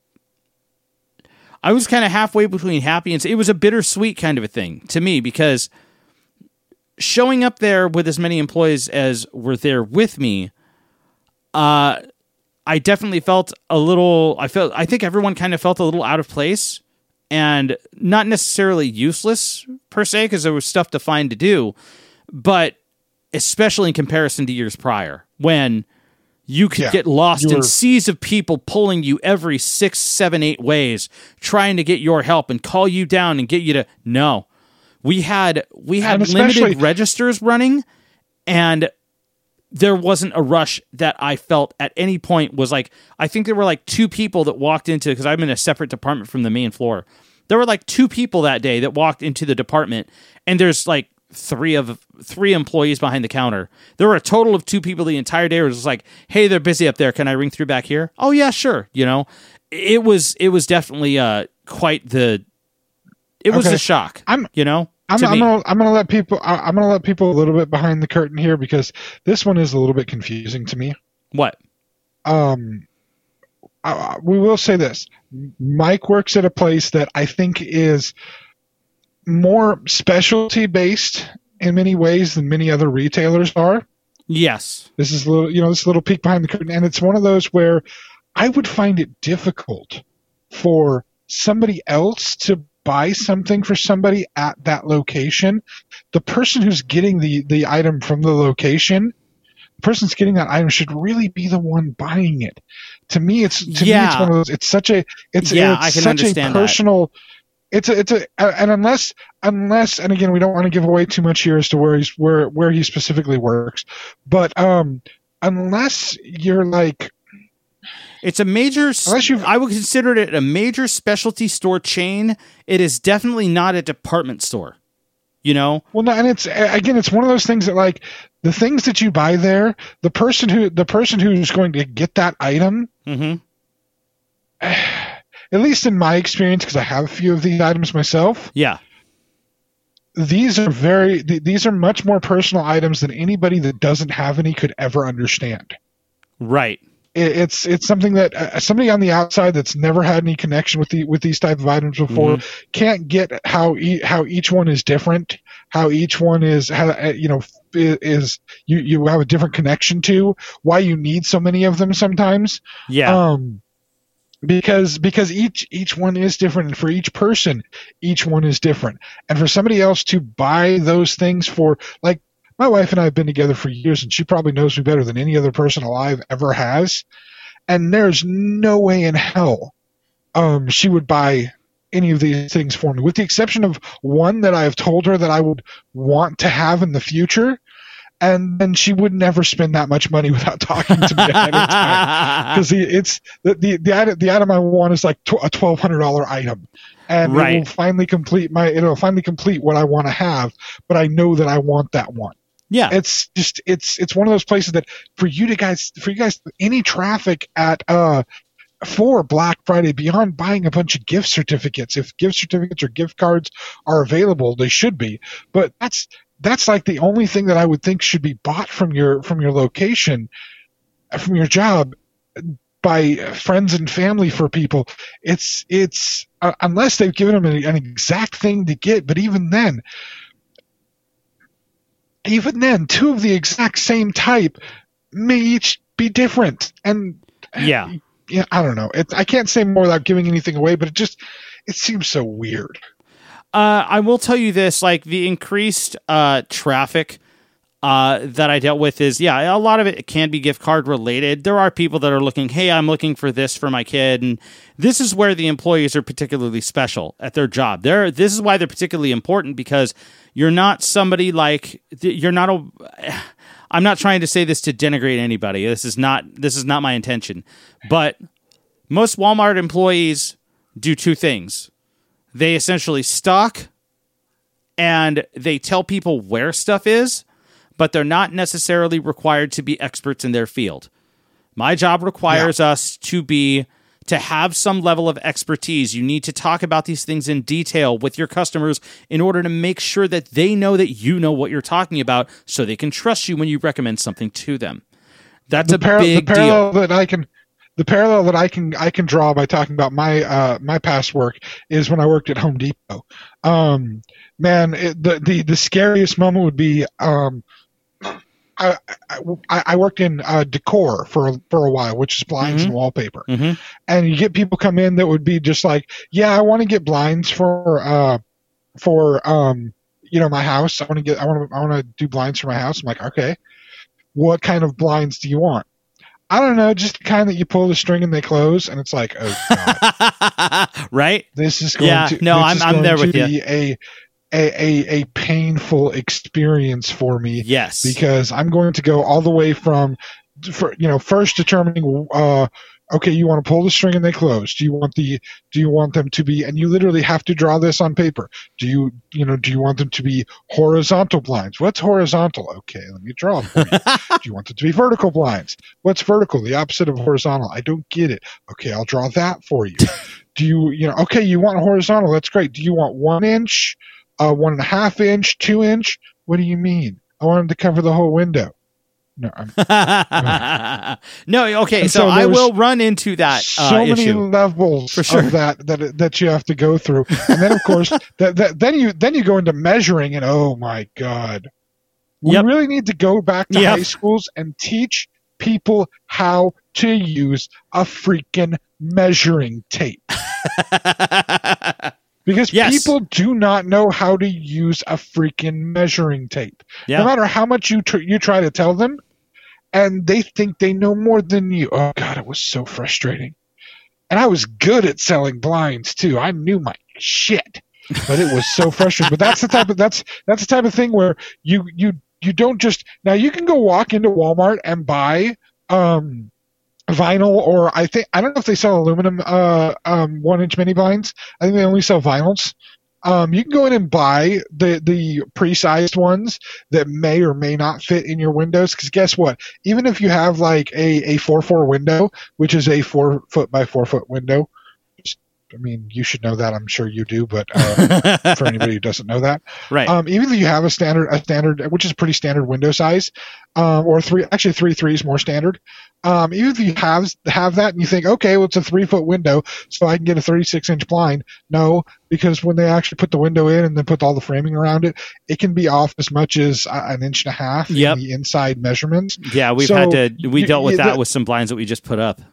I was kind of halfway between happy and it was a bittersweet kind of a thing to me because showing up there with as many employees as were there with me, uh, I definitely felt a little. I felt. I think everyone kind of felt a little out of place. And not necessarily useless per se, because there was stuff to find to do, but especially in comparison to years prior when you could Yeah, get lost you in were- seas of people pulling you every six, seven, eight ways, trying to get your help and call you down and get you to no. We had we had And especially- limited registers running, and there wasn't a rush that I felt at any point. Was like, I think there were like two people that walked into, because I'm in a separate department from the main floor. There were like two people that day that walked into the department, and there's like three of three employees behind the counter. There were a total of two people the entire day. It was just like, hey, they're busy up there. Can I ring through back here? Oh yeah, sure. You know, it was it was definitely uh quite the. It was Okay. a shock. I'm- you know. I'm, to I'm me. gonna I'm gonna let people I, I'm gonna let people a little bit behind the curtain here because this one is a little bit confusing to me. What? Um, I, we will say this: Mike works at a place that I think is more specialty based in many ways than many other retailers are. Yes. This is a little, you know, this little peek behind the curtain, and it's one of those where I would find it difficult for somebody else to buy something for somebody at that location. The person who's getting the the item from the location, the person's getting that item should really be the one buying it. To me, it's to me it's Yeah. one of those. It's such a it's, Yeah, it's I can such understand a that. personal. It's a, it's a, and unless, unless, and again, we don't want to give away too much here as to where he's, where, where he specifically works, but, um, unless you're like, It's a major. Unless you've- I would consider it a major specialty store chain. It is definitely not a department store. You know. well, no, and it's, again, it's one of those things that like the things that you buy there, the person who, the person who's going to get that item, Mm-hmm. at least in my experience, because I have a few of these items myself, Yeah. these are very, th- these are much more personal items than anybody that doesn't have any could ever understand. Right. It- It's it's something that uh, somebody on the outside that's never had any connection with the with these type of items before can't get how e- how each one is different, how each one is how uh, you know i- is you you have a different connection to, why you need so many of them sometimes. Yeah. Um, because because each each one is different, and for each person, each one is different, and for somebody else to buy those things for like. My wife and I have been together for years, and she probably knows me better than any other person alive ever has. And there's no way in hell um, she would buy any of these things for me, with the exception of one that I have told her that I would want to have in the future. And then she would never spend that much money without talking to me ahead of time. Because it's the, the the item the item I want is like tw- a twelve hundred dollar item, and it Right. will finally complete my it'll finally complete what I want to have. But I know that I want that one. Yeah. It's just it's it's one of those places that for you to guys for you guys any traffic at uh for Black Friday beyond buying a bunch of gift certificates. If gift certificates or gift cards are available, they should be. But that's that's like the only thing that I would think should be bought from your from your location, from your job, by friends and family for people. It's it's uh, unless they've given them an, an exact thing to get. But even then. Even then, two of the exact same type may each be different, and Yeah. yeah, I don't know. It, I can't say more without giving anything away, but it just it seems so weird. Uh, I will tell you this: like the increased uh, traffic uh, that I dealt with is, yeah, a lot of it can be gift card related. There are people that are looking, hey, I'm looking for this for my kid, and this is where the employees are particularly special at their job. They're this is why they're particularly important, because you're not somebody like you're not a. I'm not trying to say this to denigrate anybody. This is not this is not my intention, but most Walmart employees do two things. They essentially stock and they tell people where stuff is, but they're not necessarily required to be experts in their field. My job requires Yeah. us to be to have some level of expertise. You need to talk about these things in detail with your customers in order to make sure that they know that you know what you're talking about, so they can trust you when you recommend something to them. That's The, a par- big the parallel deal. that I can the parallel that I can I can draw by talking about my uh, my past work is when I worked at Home Depot. Um, man, it, the, the the scariest moment would be um, I, I I worked in uh, decor for for a while, which is blinds Mhm. and wallpaper. Mhm. And you get people come in that would be just like, yeah, I want to get blinds for uh for um you know, my house. I want to get, I want to, I want to do blinds for my house. I'm like, okay, what kind of blinds do you want? I don't know, just the kind that you pull the string and they close, and it's like, oh god, right? This is going yeah, to, no, this I'm is I'm going there to with be you. A, a a a painful experience for me. Yes, because I'm going to go all the way from, for, you know, first determining, uh, okay, you want to pull the string and they close. Do you want the, do you want them to be, and you literally have to draw this on paper. Do you, you know, do you want them to be horizontal blinds? What's horizontal? Okay, let me draw it for you. Do you want it to be vertical blinds? What's vertical? The opposite of horizontal. I don't get it. Okay, I'll draw that for you. Do you, you know, okay, you want horizontal. That's great. Do you want one inch, uh, one and a half inch, two inch? What do you mean? I wanted to cover the whole window. No, I'm, no. Okay, And so, so I there's will run into that uh, so many issue. levels For sure. of that that that you have to go through, and then of course that, that then you then you go into measuring, and oh my god, we Yep. really need to go back to Yep. high schools and teach people how to use a freaking measuring tape. Because Yes. people do not know how to use a freaking measuring tape. Yeah. No matter how much you tr- you try to tell them, and they think they know more than you. Oh god, it was so frustrating. And I was good at selling blinds too. I knew my shit, but it was so frustrating. But that's the type of that's that's the type of thing where you you you don't just, now you can go walk into Walmart and buy um vinyl, or I think, I don't know if they sell aluminum uh um one inch mini blinds. I think they only sell vinyls. Um, you can go in and buy the the pre-sized ones that may or may not fit in your windows. Because guess what? Even if you have like a a four four window, which is a four foot by four foot window, I mean, you should know that. I'm sure you do, but uh, for anybody who doesn't know that, right. um, even if you have a standard, a standard, which is pretty standard window size, um, or three, actually three three is more standard. Um, even if you have have that and you think, okay, well, it's a three foot window, so I can get a thirty-six inch blind. No, because when they actually put the window in and then put all the framing around it, it can be off as much as uh, an inch and a half Yep. in the inside measurements. Yeah, we've So, had to. We you- dealt with you- that the- with some blinds that we just put up.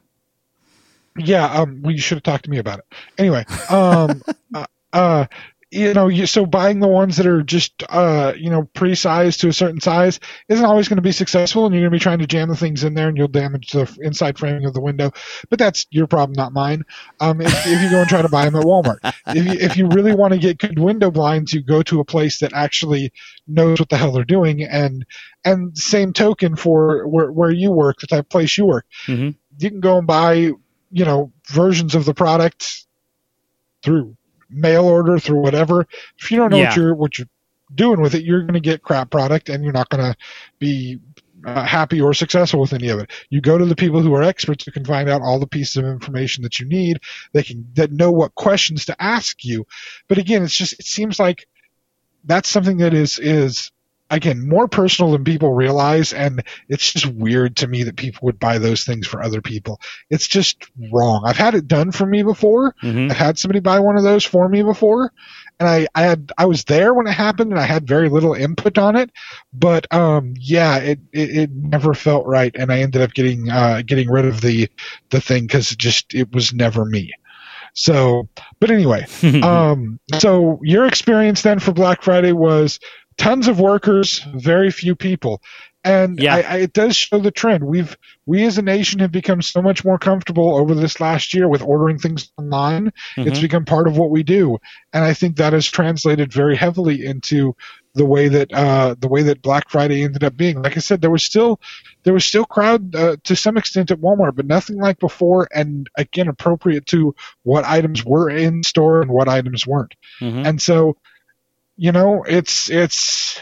Yeah, um, well, you should have talked to me about it. Anyway, um, uh, uh, you know, you, so buying the ones that are just, uh, you know, pre-sized to a certain size isn't always going to be successful, and you're going to be trying to jam the things in there, and you'll damage the inside framing of the window. But that's your problem, not mine. Um, if, if you go and try to buy them at Walmart, if you, if you really want to get good window blinds, you go to a place that actually knows what the hell they're doing. And and same token for where where you work, the type of place you work, hmm you can go and buy, you know, versions of the product through mail order, through whatever. If you don't know Yeah. what you're what you're doing with it, you're going to get crap product, and you're not going to be uh, happy or successful with any of it. You go to the people who are experts, who can find out all the pieces of information that you need. They can that know what questions to ask you. But again, it's just, it seems like that's something that is is again more personal than people realize, and it's just weird to me that people would buy those things for other people. It's just wrong. I've had it done for me before. hmm I've had somebody buy one of those for me before, and I, I had I was there when it happened, and I had very little input on it. But um, yeah, it, it, it never felt right, and I ended up getting uh, getting rid of the the thing because it just it was never me. So, but anyway, um, so your experience then for Black Friday was tons of workers, very few people. And Yeah. I, I, it does show the trend. We've we as a nation have become so much more comfortable over this last year with ordering things online. It's Mhm. become part of what we do, and I think that has translated very heavily into the way that uh, the way that Black Friday ended up being. Like I said, there was still there was still crowd uh, to some extent at Walmart, but nothing like before. And again, appropriate to what items were in store and what items weren't. Mhm. And so, you know, it's it's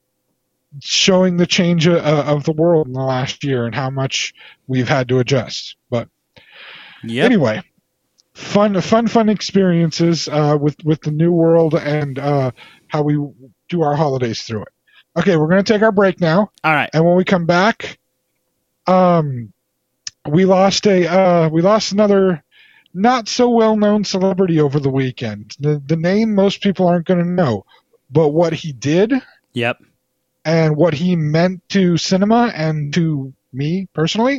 showing the change uh, of the world in the last year and how much we've had to adjust. But Yep. anyway, fun, fun, fun experiences uh, with with the new world and uh, how we do our holidays through it. Okay, we're going to take our break now, All right. and when we come back, um, we lost a uh, we lost another not so well known celebrity over the weekend. The the name most people aren't going to know, but what he did Yep. and what he meant to cinema and to me personally,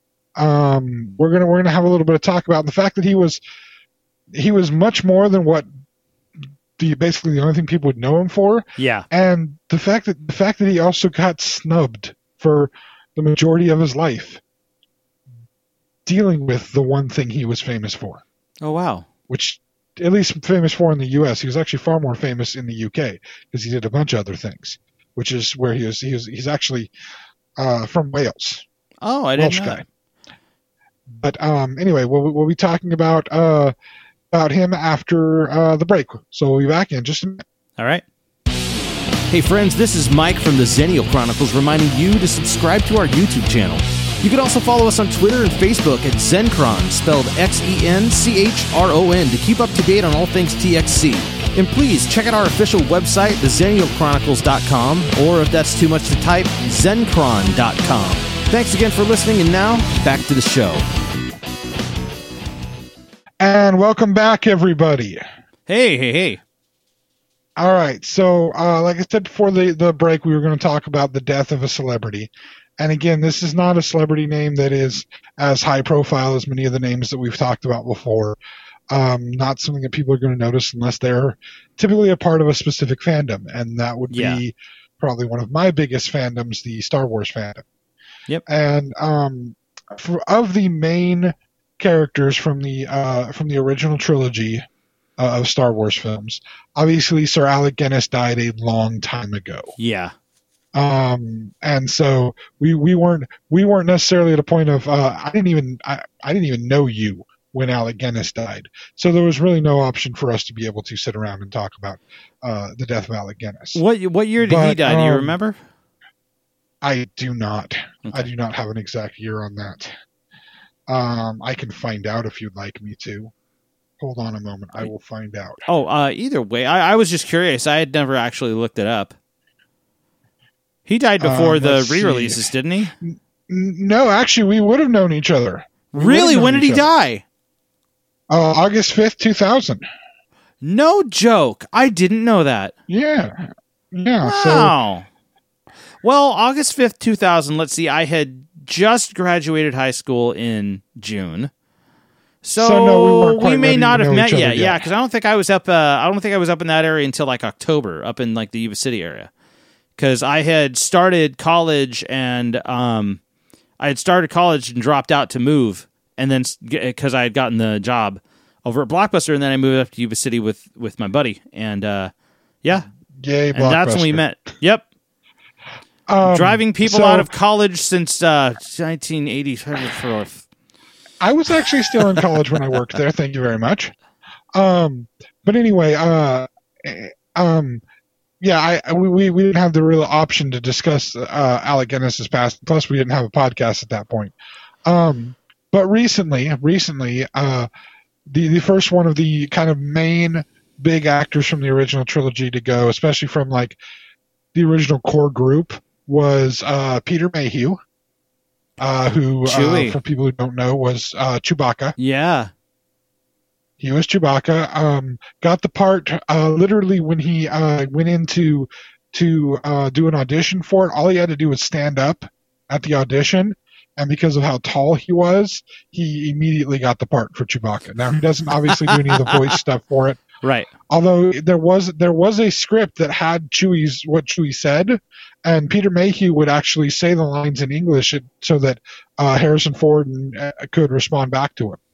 um, we're gonna we're gonna have a little bit of talk about. And the fact that he was he was much more than what the basically the only thing people would know him for. Yeah. And the fact that the fact that he also got snubbed for the majority of his life dealing with the one thing he was famous for. Oh, wow. Which, at least famous for in the U S, he was actually far more famous in the U K because he did a bunch of other things, which is where he was. He was he's actually uh, from Wales. Oh, I didn't Welsh know. guy. But um, anyway, we'll, we'll be talking about uh, about him after uh, the break. So we'll be back in just a minute. All right. Hey friends, this is Mike from the Xennial Chronicles reminding you to subscribe to our YouTube channel. You can also follow us on Twitter and Facebook at Xenchron, spelled X E N C H R O N, to keep up to date on all things T X C. And please check out our official website, the xennial chronicles dot com, or if that's too much to type, xenchron dot com. Thanks again for listening, and now, back to the show. And welcome back, everybody. Hey, hey, hey. All right, so uh, like I said before the, the break, we were going to talk about the death of a celebrity. And again, this is not a celebrity name that is as high profile as many of the names that we've talked about before. Um, not something that people are going to notice unless they're typically a part of a specific fandom. And that would Yeah. be probably one of my biggest fandoms, the Star Wars fandom. Yep. And um, for, of the main characters from the uh, from the original trilogy uh, of Star Wars films, obviously Sir Alec Guinness died a long time ago. Yeah. Um, and so we, we weren't, we weren't necessarily at a point of, uh, I didn't even, I, I didn't even know you when Alec Guinness died. So there was really no option for us to be able to sit around and talk about, uh, the death of Alec Guinness. What what year did he But, die? Do you um, remember? I do not, Okay. I do not have an exact year on that. Um, I can find out if you'd like me to. Hold on a moment. I will find out. Oh, uh, either way, I, I was just curious. I had never actually looked it up. He died before Um, the let's see. re-releases, didn't he? N- No, actually, we would have known each other. We would Really? have known When did he each other. die? Uh, August fifth, two thousand. No joke. I didn't know that. Yeah. Yeah. So, Wow. Well, August fifth, two thousand, let's see, I had just graduated high school in June. So, So, no, we weren't quite may ready not to have know met each other yet. yet. Yeah, because I don't think I was up. Uh, I don't think I was up in that area until like October, up in like the Yuba City area, because I had started college and um, I had started college and dropped out to move, and then because I had gotten the job over at Blockbuster, and then I moved up to Yuba City with with my buddy, and uh, yeah, yay, and that's when we Blockbuster. met. Yep. Um, Driving people so out of college since uh, nineteen eighty-four. I was actually still in college when I worked there. Thank you very much. Um, but anyway, uh, eh, um, yeah, I we, we we didn't have the real option to discuss uh, Alec Guinness's past. Plus, we didn't have a podcast at that point. Um, but recently, recently, uh, the the first one of the kind of main big actors from the original trilogy to go, especially from like the original core group, was uh, Peter Mayhew. Uh, who, uh, Chewie. for people who don't know, was uh, Chewbacca. Yeah. He was Chewbacca. Um, got the part uh, literally when he uh, went into to uh, do an audition for it. All he had to do was stand up at the audition, and because of how tall he was, he immediately got the part for Chewbacca. Now he doesn't obviously do any of the voice stuff for it. Right. Although there was there was a script that had Chewie's what Chewie said, and Peter Mayhew would actually say the lines in English so that uh, Harrison Ford and, uh, could respond back to him.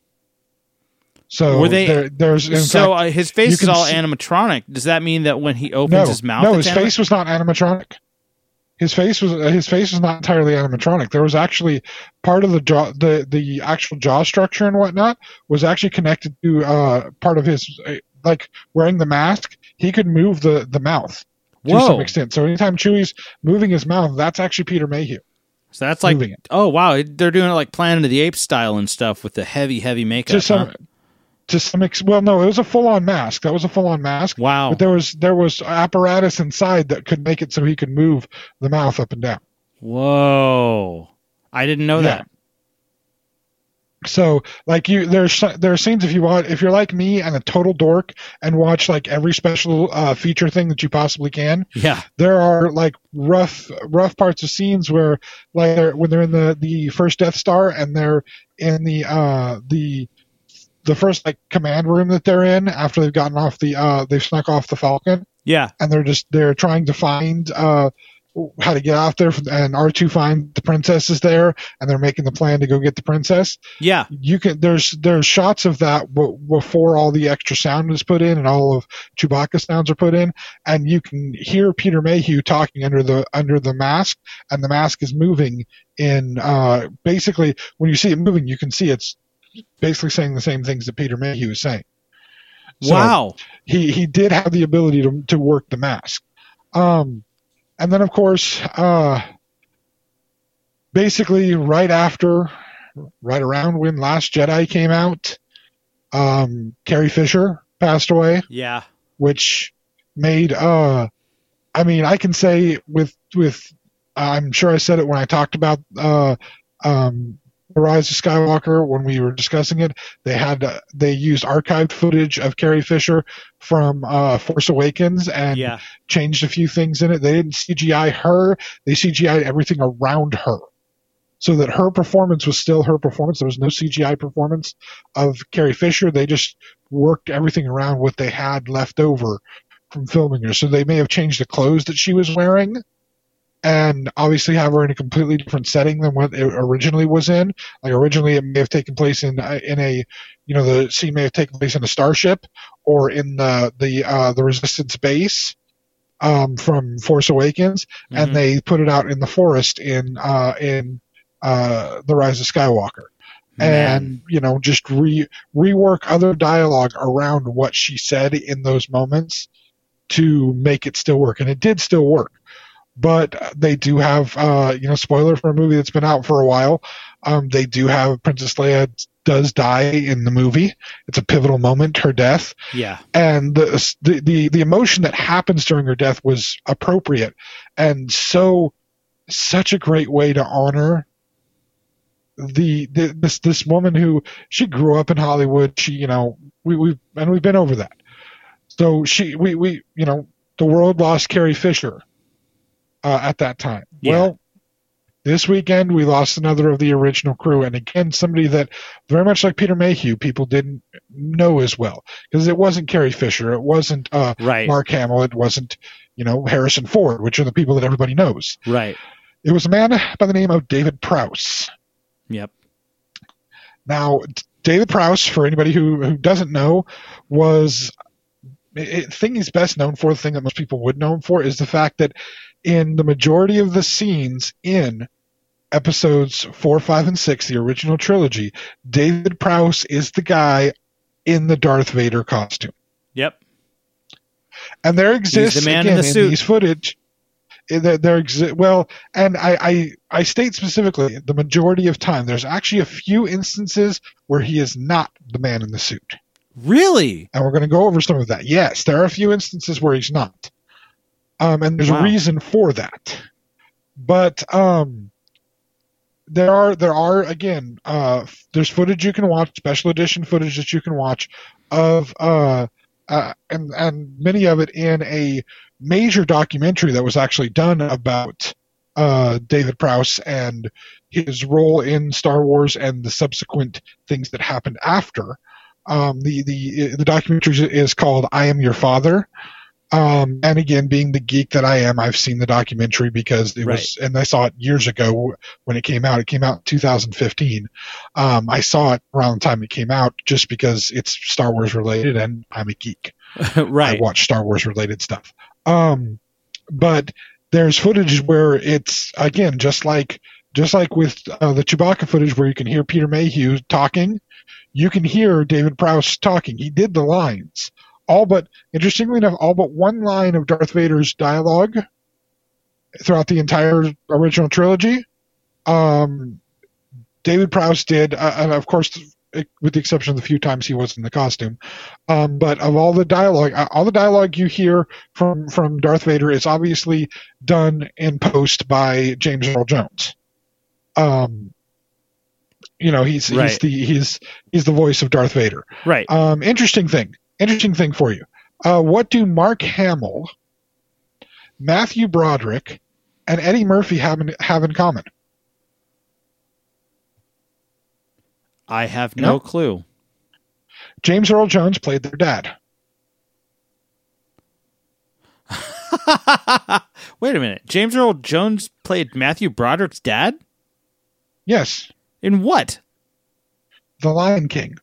So Were they- there, there's in So fact, uh, his you face is can all see- animatronic. Does that mean that when he opens no, his mouth, no, it's his anim- face was not animatronic. His face was uh, his face was not entirely animatronic. There was actually part of the jaw, the the actual jaw structure and whatnot was actually connected to uh, part of his uh, like wearing the mask. He could move the the mouth to Whoa. some extent. So anytime Chewie's moving his mouth, that's actually Peter Mayhew. So that's like, moving it. oh wow, they're doing it like Planet of the Apes style and stuff with the heavy, heavy makeup. To some, huh? to some ex- well, no, it was a full on mask. That was a full on mask. Wow. But there was there was apparatus inside that could make it so he could move the mouth up and down. Whoa. I didn't know Yeah. that. So, like you, there's there are scenes if you want, if you're like me and a total dork and watch like every special uh, feature thing that you possibly can. Yeah. There are like rough rough parts of scenes where like they're, when they're in the the first Death Star and they're in the uh the the first like command room that they're in after they've gotten off the uh they've snuck off the Falcon, Yeah. and they're just they're trying to find uh how to get out there, and R two finds the princess is there, and they're making the plan to go get the princess. Yeah. You can there's there's shots of that b- before all the extra sound is put in and all of Chewbacca sounds are put in, and you can hear Peter Mayhew talking under the under the mask, and the mask is moving in uh basically when you see it moving, you can see it's basically saying the same things that Peter Mayhew is saying. So Wow. he he did have the ability to to work the mask. Um And then, of course, uh, basically right after, right around when Last Jedi came out, um, Carrie Fisher passed away, Yeah. which made, uh, I mean, I can say with, with, I'm sure I said it when I talked about, uh, um, The Rise of Skywalker when we were discussing it. They had, uh, they used archived footage of Carrie Fisher from, uh, Force Awakens and Yeah. changed a few things in it. They didn't C G I her. They C G I'd everything around her so that her performance was still her performance. There was no C G I performance of Carrie Fisher. They just worked everything around what they had left over from filming her. So they may have changed the clothes that she was wearing and obviously have her in a completely different setting than what it originally was in. Like originally it may have taken place in in a, you know, the scene may have taken place in a starship or in the the uh, the Resistance base um, from Force Awakens, Mhm. and they put it out in the forest in uh, in uh, The Rise of Skywalker. Man. And you know, just re rework other dialogue around what she said in those moments to make it still work, and it did still work. But they do have, uh, you know, spoiler for a movie that's been out for a while. Um, they do have Princess Leia does die in the movie. It's a pivotal moment, her death, Yeah. and the the the, the emotion that happens during her death was appropriate, and so such a great way to honor the, the this this woman who she grew up in Hollywood. She, you know, we we and we've been over that. So she we we you know the world lost Carrie Fisher. Uh, at that time. Yeah. Well, this weekend we lost another of the original crew, and again, somebody that very much like Peter Mayhew, people didn't know as well because it wasn't Carrie Fisher, it wasn't uh, Right. Mark Hamill, it wasn't you know Harrison Ford, which are the people that everybody knows. Right. It was a man by the name of David Prowse. Yep. Now, David Prowse, for anybody who, who doesn't know, was the thing he's best known for, the thing that most people would know him for, is the fact that in the majority of the scenes in episodes four, five, and six, the original trilogy, David Prowse is the guy in the Darth Vader costume. Yep. And there exists, the man again, in the in suit. these footage, there, there exi- well, and I, I, I state specifically, the majority of time, there's actually a few instances where he is not the man in the suit. Really? And we're going to go over some of that. Yes, there are a few instances where he's not. Um, and there's Wow. a reason for that. But um, there are, there are again, uh, there's footage you can watch, special edition footage that you can watch of, uh, uh, and, and many of it in a major documentary that was actually done about uh, David Prowse and his role in Star Wars and the subsequent things that happened after. Um, the, the, the documentary is called I Am Your Father. Um, and again, being the geek that I am, I've seen the documentary because it was, and I saw it years ago when it came out. It came out in two thousand fifteen. Um, I saw it around the time it came out just because it's Star Wars related and I'm a geek. Right. I watch Star Wars related stuff. Um, but there's footage where it's, again, just like, just like with uh, the Chewbacca footage where you can hear Peter Mayhew talking, you can hear David Prowse talking. He did the lines. All but, interestingly enough, all but one line of Darth Vader's dialogue throughout the entire original trilogy, um, David Prowse did, uh, and of course, with the exception of the few times he was in the costume. Um, but of all the dialogue, uh, all the dialogue you hear from, from Darth Vader is obviously done in post by James Earl Jones. Um, you know, he's, Right. he's the, he's, he's the voice of Darth Vader. Right. Um, interesting thing. Interesting thing for you. Uh, what do Mark Hamill, Matthew Broderick, and Eddie Murphy have in, have in common? I have no Yep. clue. James Earl Jones played their dad. Wait a minute. James Earl Jones played Matthew Broderick's dad? Yes. In what? The Lion King.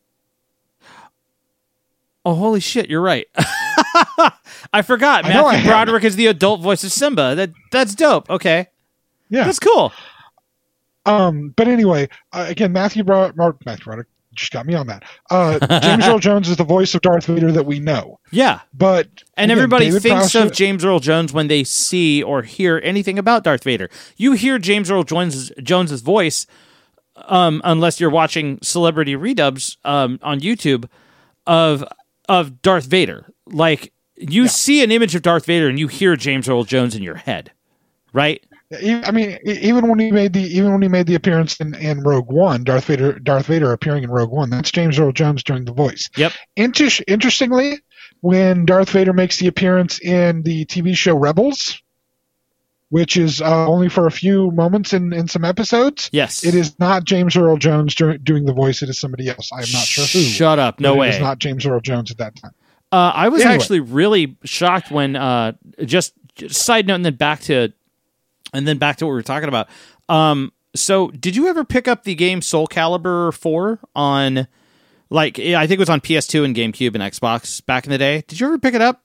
Oh, holy shit, you're right. I forgot. I know I Matthew have. Broderick is the adult voice of Simba. That That's dope. Okay. Yeah. That's cool. Um, but anyway, uh, again, Matthew Bro- Mar- Matthew Broderick just got me on that. Uh, James Earl Jones is the voice of Darth Vader that we know. Yeah. But And again, everybody David thinks Prowse- of James Earl Jones when they see or hear anything about Darth Vader. You hear James Earl Jones' Jones's voice, um, unless you're watching celebrity redubs um, on YouTube of of Darth Vader. Like, you Yeah. see an image of Darth Vader and you hear James Earl Jones in your head, right? E- I mean, e- even when he made the even when he made the appearance in, in Rogue One, Darth Vader, Darth Vader appearing in Rogue One, that's James Earl Jones doing the voice. Yep. Inter- interestingly, when Darth Vader makes the appearance in the T V show Rebels, which is uh, only for a few moments in, in some episodes, Yes. it is not James Earl Jones dur- doing the voice. It is somebody else. I am not sure who. Shut up. No but way. It is not James Earl Jones at that time. Uh, I was Anyway. actually really shocked when uh, just, just side note, and then back to, and then back to what we were talking about. Um, so, did you ever pick up the game Soul Calibur four on, like, I think it was on P S two and GameCube and Xbox back in the day? Did you ever pick it up?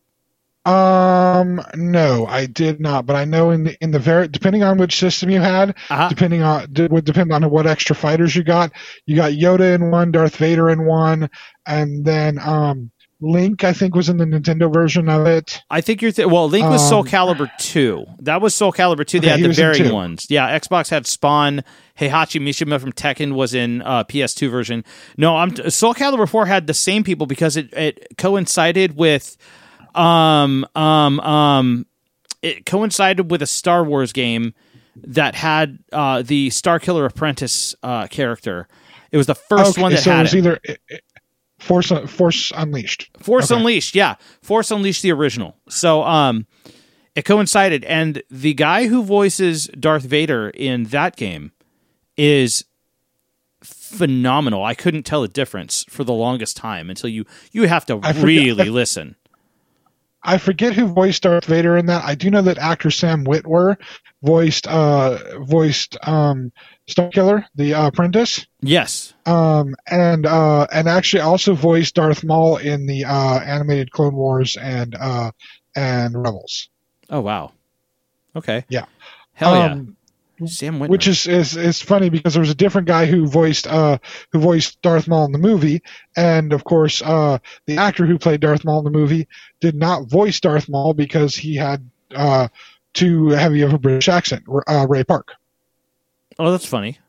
Um, no, I did not. But I know in the in the very depending on which system you had, Uh-huh. depending on it would depend on what extra fighters you got. You got Yoda in one, Darth Vader in one, and then um. Link, I think, was in the Nintendo version of it. I think you're th- well. Link was Soul Um, Calibur two. That was Soul Calibur two. They Okay, had he the was in varying two. ones. Yeah, Xbox had Spawn. Heihachi Mishima from Tekken was in uh, P S two version. No, I'm Soul Calibur four had the same people because it, it coincided with, um, um, um, it coincided with a Star Wars game that had uh, the Starkiller Apprentice uh, character. It was the first Okay, one that so had it was it. either it- it- Force Force Unleashed. Force Okay. Unleashed, yeah. Force Unleashed, the original. So um, it coincided. And the guy who voices Darth Vader in that game is phenomenal. I couldn't tell the difference for the longest time until you, you have to I forget- really listen. I forget who voiced Darth Vader in that. I do know that actor Sam Witwer voiced uh voiced um Starkiller, the uh, apprentice. Yes. Um, and uh, and actually also voiced Darth Maul in the uh, animated Clone Wars and uh, and Rebels. Oh, wow. Okay. Yeah. Hell Um, yeah. Sam Witwer. Which is, is is funny because there was a different guy who voiced uh who voiced Darth Maul in the movie, and of course uh the actor who played Darth Maul in the movie did not voice Darth Maul because he had uh too heavy of a British accent. Uh, Ray Park. Oh, that's funny.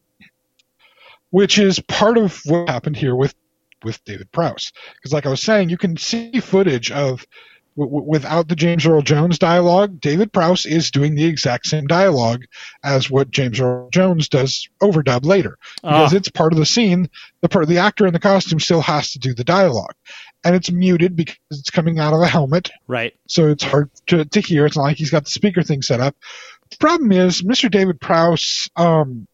Which is part of what happened here with, with David Prowse. Because like I was saying, you can see footage of, w- w- without the James Earl Jones dialogue, David Prowse is doing the exact same dialogue as what James Earl Jones does overdub later. Because Ah. it's part of the scene, the part, the actor in the costume still has to do the dialogue. And it's muted because it's coming out of a helmet, Right. so it's hard to, to hear. It's not like he's got the speaker thing set up. The problem is, Mister David Prowse, um,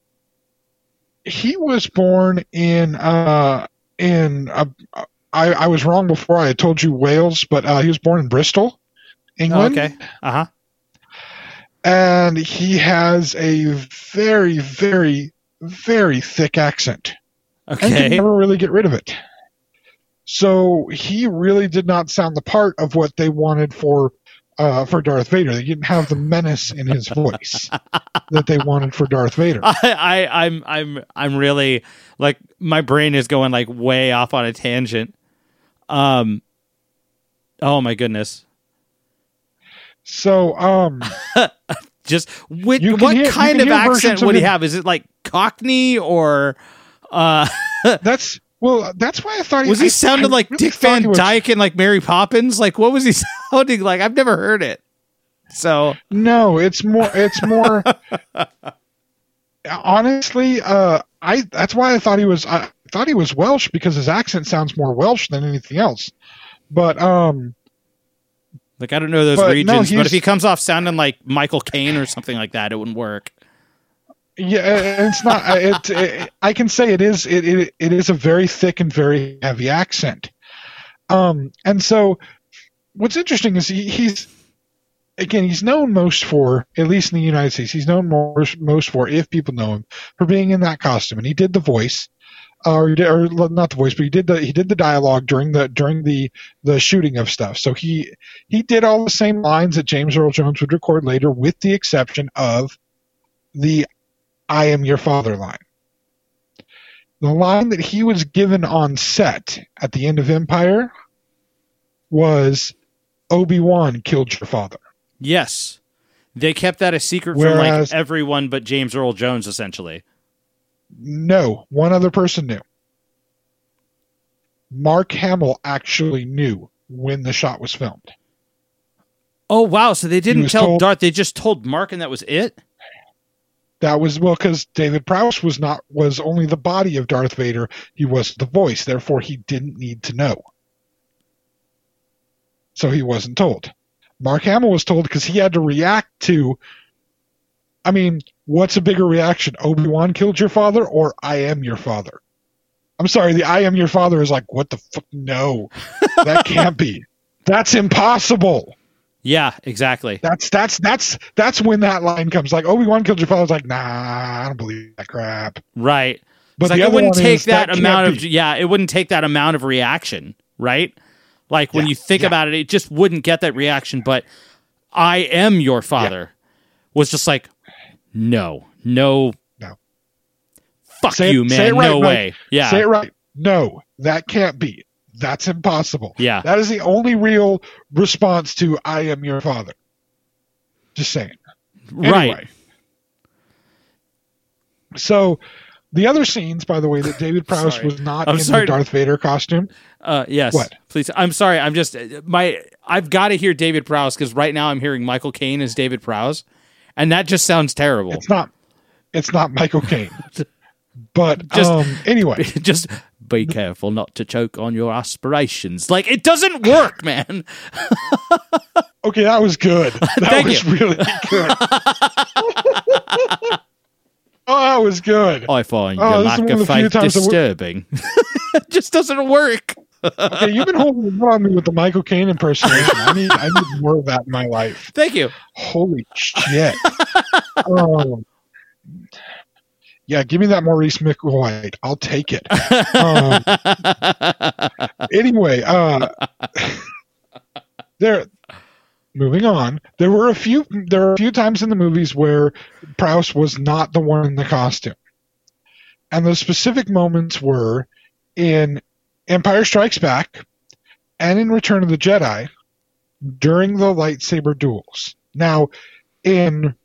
he was born in uh, in uh, I, I was wrong before. I had told you Wales, but uh, he was born in Bristol, Oh, England, okay. Uh-huh. and he has a very, very, very thick accent, and can Okay. never really get rid of it. So he really did not sound the part of what they wanted for uh, for Darth Vader. They didn't have the menace in his voice that they wanted for Darth Vader. I, I I'm I'm I'm really like my brain is going like way off on a tangent. Um oh my goodness. So um, Just which, You can what hear- you kind can of hear accent versions of would he him- have? Is it like Cockney or uh that's well, that's why I thought he was he I- sounded I like really Dick thought Van he was- Dyke and like Mary Poppins? Like what was he sounding like? I've never heard it. So No, it's more. It's more. honestly, uh, I that's why I thought he was. I thought he was Welsh because his accent sounds more Welsh than anything else. But um, like I don't know those But no, regions, but he's- if he comes off sounding like Michael Caine or something like that, it wouldn't work. Yeah, it's not. It, it, I can say it is. It, it it is a very thick and very heavy accent. Um, and so, what's interesting is he, he's again he's known most for, at least in the United States, he's known more, most for, if people know him, for being in that costume. And he did the voice, uh, or, or not the voice, but he did the he did the dialogue during the during the the shooting of stuff. So he he did all the same lines that James Earl Jones would record later, with the exception of the "I am your father" line. The line that he was given on set at the end of Empire was, "Obi-Wan killed your father." Yes. They kept that a secret Whereas, from like everyone but James Earl Jones, essentially. No, one other person knew. Mark Hamill actually knew when the shot was filmed. Oh, wow. So they didn't tell told, Darth, they just told Mark and that was it? That was, well, because David Prowse was not was only the body of Darth Vader. He was the voice. Therefore, he didn't need to know. So he wasn't told. Mark Hamill was told because he had to react to, I mean, what's a bigger reaction? Obi-Wan killed your father, or I am your father? I'm sorry, the I am your father is like, what the fuck? No, that can't be. That's impossible. Yeah, exactly. That's that's that's that's when that line comes. Like, Obi-Wan killed your father. It's like, nah, I don't believe that crap. Right. But it's like the it other wouldn't one take is, that, that amount of be. yeah, it wouldn't take that amount of reaction, right? Like when Yeah, you think yeah. about it, it just wouldn't get that reaction. But I am your father was just like, no, no, No. fuck Say it- you, say it man, right, no Mike. way. Yeah, Say it right. No, that can't be. That's impossible. Yeah. That is the only real response to I am your father. Just saying. right. Anyway. So the other scenes, by the way, that David Prowse Sorry. was not I'm in sorry. the Darth Vader costume. Uh, yes, What? please. I'm sorry. I'm just my. I've got to hear David Prowse because right now I'm hearing Michael Caine as David Prowse, and that just sounds terrible. It's not it's not Michael Caine. But Just- um anyway. just be careful not to choke on your aspirations. Like it doesn't work, man. Okay, that was good. That Thank was you. really good. Oh, that was good. I find Oh, your this is lack one of of the few faith times that we- disturbing. It just doesn't work. Okay, you've been holding it on me with the Michael Caine impersonation. I need I need more of that in my life. Thank you. Holy shit. um, yeah, give me that Maurice McWhite. I'll take it. Um, anyway, uh, there. Moving on, there were a few. There were a few times in the movies where Prowse was not the one in the costume, and those specific moments were in Empire Strikes Back and in Return of the Jedi during the lightsaber duels. Now, in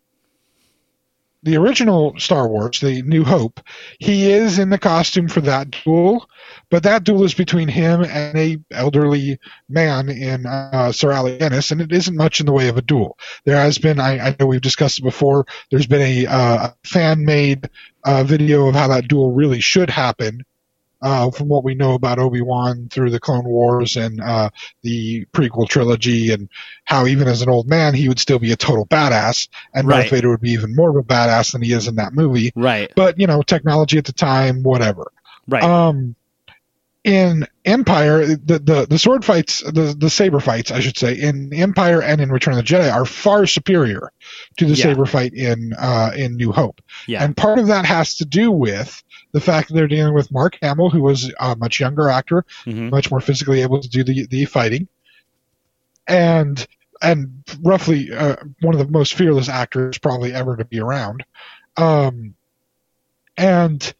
the original Star Wars, the New Hope, he is in the costume for that duel, but that duel is between him and a elderly man in uh, Sir Alec Guinness, and it isn't much in the way of a duel. There has been, I, I know we've discussed it before, there's been a uh, fan-made uh, video of how that duel really should happen, uh, from what we know about Obi-Wan through the Clone Wars and uh, the prequel trilogy, and how even as an old man, he would still be a total badass, and Right. Darth Vader would be even more of a badass than he is in that movie. Right. But, you know, technology at the time, whatever. Right. Um, in Empire, the, the, the sword fights, the, the saber fights, I should say, in Empire and in Return of the Jedi are far superior to the Yeah. saber fight in uh, in New Hope. yeah. And part of that has to do with the fact that they're dealing with Mark Hamill, who was a much younger actor, Mhm. much more physically able to do the, the fighting, and and roughly uh, one of the most fearless actors probably ever to be around. Um, and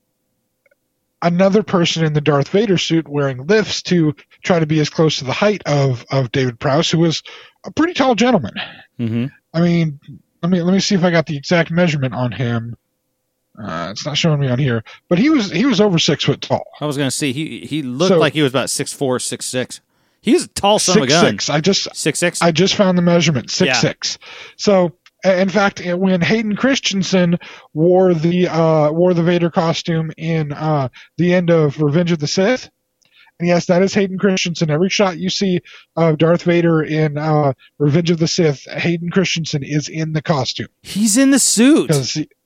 another person in the Darth Vader suit wearing lifts to try to be as close to the height of, of David Prowse, who was a pretty tall gentleman. Mhm. I mean, let me let me see if I got the exact measurement on him. Uh, it's not showing me on here, but he was he was over six foot tall. I was gonna see. He he looked So- like he was about six four, six six. He's a tall son of a Six gun. six. I just Six six. I just found the measurement six Yeah. six. So uh, in fact, uh, when Hayden Christensen wore the uh, wore the Vader costume in uh, the end of Revenge of the Sith, and yes, that is Hayden Christensen. Every shot you see of Darth Vader in uh, Revenge of the Sith, Hayden Christensen is in the costume He's in the suit. because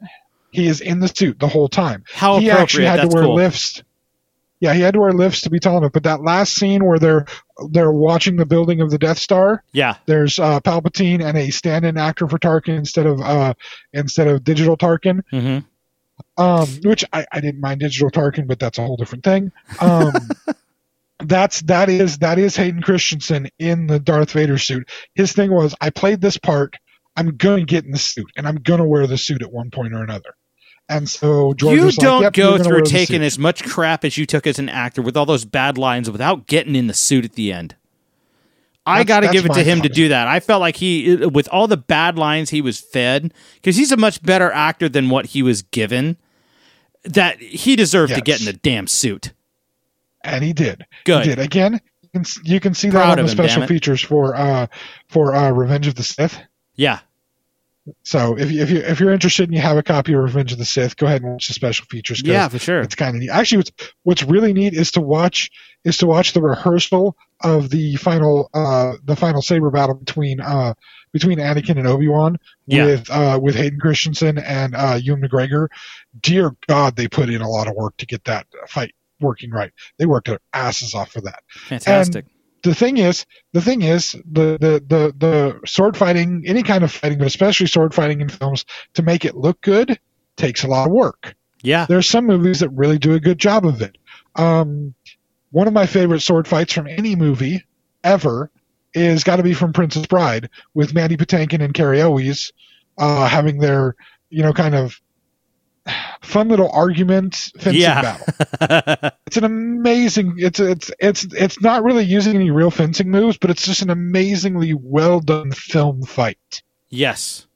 He is in the suit the whole time. How he appropriate. actually had That's to wear cool. lifts. Yeah, he had to wear lifts to be tall enough. But that last scene where they're they're watching the building of the Death Star, Yeah. there's uh, Palpatine and a stand-in actor for Tarkin instead of uh, instead of digital Tarkin. Mm-hmm. Um, which I, I didn't mind digital Tarkin, but that's a whole different thing. Um, that's that is that is Hayden Christensen in the Darth Vader suit. His thing was, I played this part. I'm gonna get in the suit, and I'm gonna wear the suit at one point or another. And so George You was don't like, yep, go you're gonna through wear the taking suit. as much crap as you took as an actor with all those bad lines without getting in the suit at the end. I That's- got to that's give it to my him to thought. do that. I felt like he, with all the bad lines he was fed, because he's a much better actor than what he was given, that he deserved to get in Yes. the damn suit. And he did. Good. He did. Again, you can, you can see Proud that on of the him, damn special it. features for uh for uh Revenge of the Sith. Yeah. So if you if you if you're interested and you have a copy of Revenge of the Sith, go ahead and watch the special features. 'cause Yeah, for sure. It's kind of neat. Actually, what's what's really neat is to watch is to watch the rehearsal of the final uh the final saber battle between uh between Anakin and Obi-Wan Yeah. with uh with Hayden Christensen and uh Ewan McGregor. Dear God, they put in a lot of work to get that fight working right. They worked their asses off for that. Fantastic. The thing is, the thing is, the, the, the, the sword fighting, any kind of fighting, but especially sword fighting in films, to make it look good, takes a lot of work. yeah. There's some movies that really do a good job of it. Um, one of my favorite sword fights from any movie ever is got to be from Princess Bride, with Mandy Patinkin and Carrie Elwes uh, having their, you know, kind of fun little argument fencing Yeah. battle. It's an amazing. It's it's it's it's not really using any real fencing moves, but it's just an amazingly well done film fight. Yes.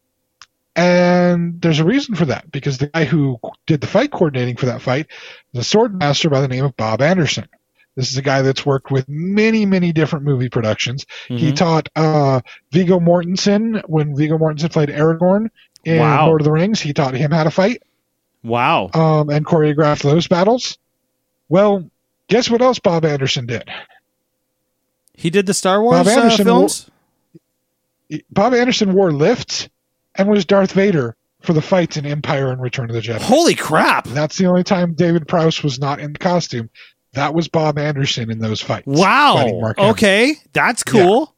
And there's a reason for that, because the guy who did the fight coordinating for that fight is a sword master by the name of Bob Anderson. This is a guy that's worked with many, many different movie productions. He Mhm. taught uh, Viggo Mortensen, when Viggo Mortensen played Aragorn in Wow. Lord of the Rings, he taught him how to fight Wow. um, and choreographed those battles. Well, guess what else Bob Anderson did? He did the Star Wars Bob uh, Anderson films? Bob Anderson wore lifts and was Darth Vader for the fights in Empire and Return of the Jedi. Holy crap. That's the only time David Prowse was not in the costume. That was Bob Anderson in those fights. fighting Wow. Mark Hamill. Okay. That's cool.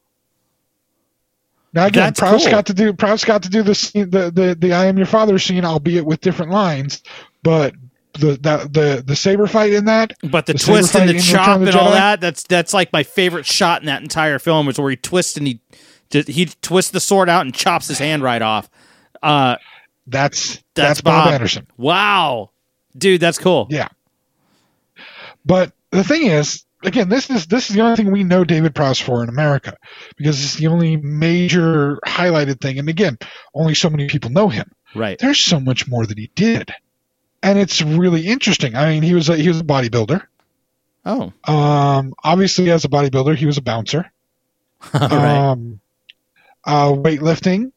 Now again, That's Prowse cool. got to do Prowse got to do the scene, the, the the I am your father scene, albeit with different lines, but the that the the saber fight in that, But the, The saber twist and fight the in chop Return of and the all Jedi? that, that's that's like my favorite shot in that entire film, is where he twists and he just, he twists the sword out and chops his hand right off. Uh, that's That's that's, Bob. Bob. Anderson. wow. Dude, that's cool. Yeah. But the thing is, again, this is this is the only thing we know David Prowse for in America, because it's the only major highlighted thing. And again, only so many people know him. Right. There's so much more that he did, and it's really interesting. I mean, he was a, he was a bodybuilder. Oh. Um, obviously, as a bodybuilder, he was a bouncer. All right. Um, uh, weightlifting.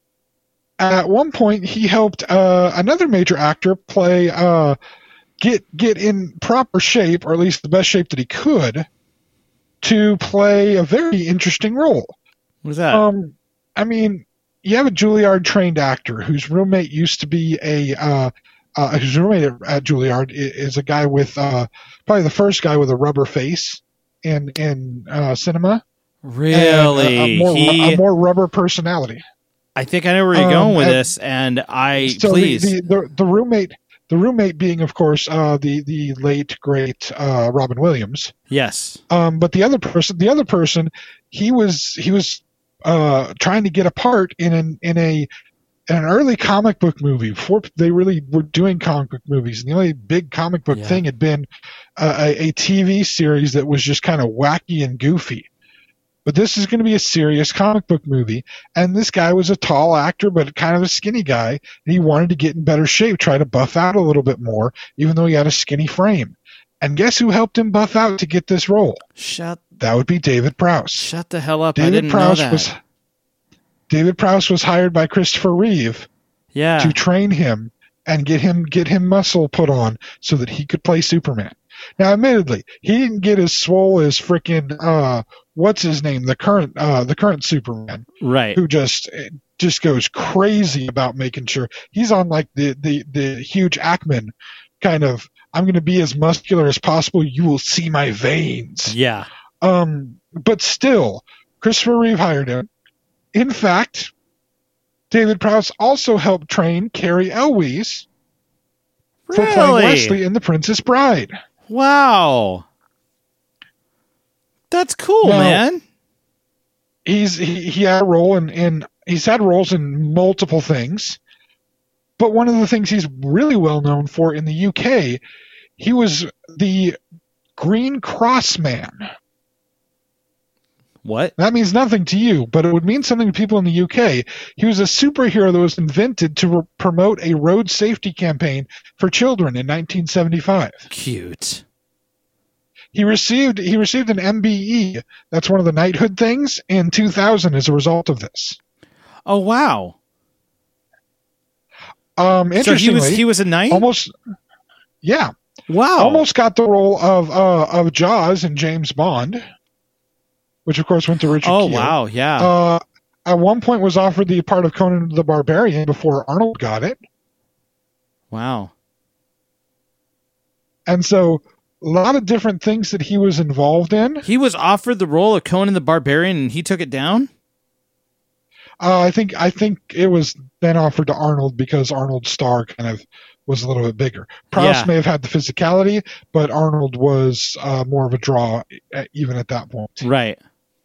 At one point, he helped uh, another major actor play uh, get get in proper shape, or at least the best shape that he could, to play a very interesting role. What was that? Um, I mean, you have a Juilliard trained actor whose roommate used to be a uh, uh, whose roommate at, at Juilliard i- is a guy with uh, probably the first guy with a rubber face in in uh, cinema. really? And a, a, more, he, a more rubber personality. I think I know where you're um, going with and- this, and I So please. the, the, the the roommate the roommate being, of course, uh, the the late great uh, Robin Williams. yes. Um, but the other person, the other person, he was he was uh, trying to get a part in an in a in an early comic book movie before they really were doing comic book movies. And the only big comic book Yeah. thing had been uh, a, a T V series that was just kind of wacky and goofy. But this is going to be a serious comic book movie, and this guy was a tall actor, but kind of a skinny guy, and he wanted to get in better shape, try to buff out a little bit more, even though he had a skinny frame. And guess who helped him buff out to get this role? Shut That would be David Prowse. shut the hell up. I David didn't Prowse know that. was David Prowse was hired by Christopher Reeve yeah. to train him and get him get him muscle put on so that he could play Superman. Now, admittedly, he didn't get as swole as frickin' uh, what's his name, the current uh, the current Superman, right. who just just goes crazy about making sure he's on like the the the huge Ackman kind of. I'm going to be as muscular as possible. You will see my veins. Yeah. Um, but still, Christopher Reeve hired him. In fact, David Prowse also helped train Carrie Elwes for Really? playing Leslie in The Princess Bride. Wow. That's cool, Now, man. He's he, he had a role in, in he's had roles in multiple things. But one of the things he's really well known for in the U K, he was the Green Cross Man. What? That means nothing to you, but it would mean something to people in the U K. He was a superhero that was invented to re- promote a road safety campaign for children in nineteen seventy-five. Cute. He received he received an M B E, that's one of the knighthood things, in two thousand as a result of this. Oh, wow. Um, So he interestingly, was he was a knight? almost, yeah, Wow. almost got the role of uh, of Jaws in James Bond, which of course went to Richard Oh, Kiel. wow. Yeah. Uh, at one point was offered the part of Conan the Barbarian before Arnold got it, Wow. and so a lot of different things that he was involved in. He was offered the role of Conan the Barbarian and he took it down? Uh, I think I think it was then offered to Arnold because Arnold's star kind of was a little bit bigger. Prowse Yeah. may have had the physicality, but Arnold was uh, more of a draw at, even at that point. Right.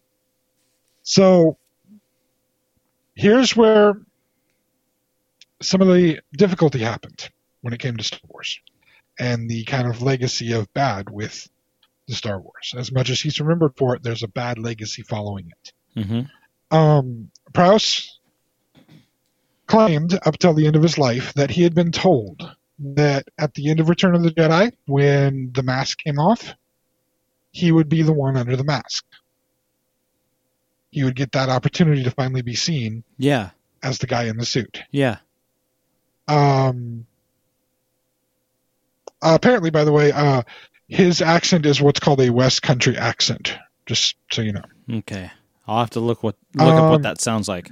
So here's where some of the difficulty happened when it came to Star Wars and the kind of legacy of bad with the Star Wars. As much as he's remembered for it, there's a bad legacy following it. Mm-hmm. Um, Prowse claimed up till the end of his life that he had been told that at the end of Return of the Jedi, when the mask came off, he would be the one under the mask. He would get that opportunity to finally be seen Yeah. as the guy in the suit. Yeah. Um, uh, apparently, by the way, uh, his accent is what's called a West Country accent, just so you know. Okay. I'll have to look what look up what Um, that sounds like.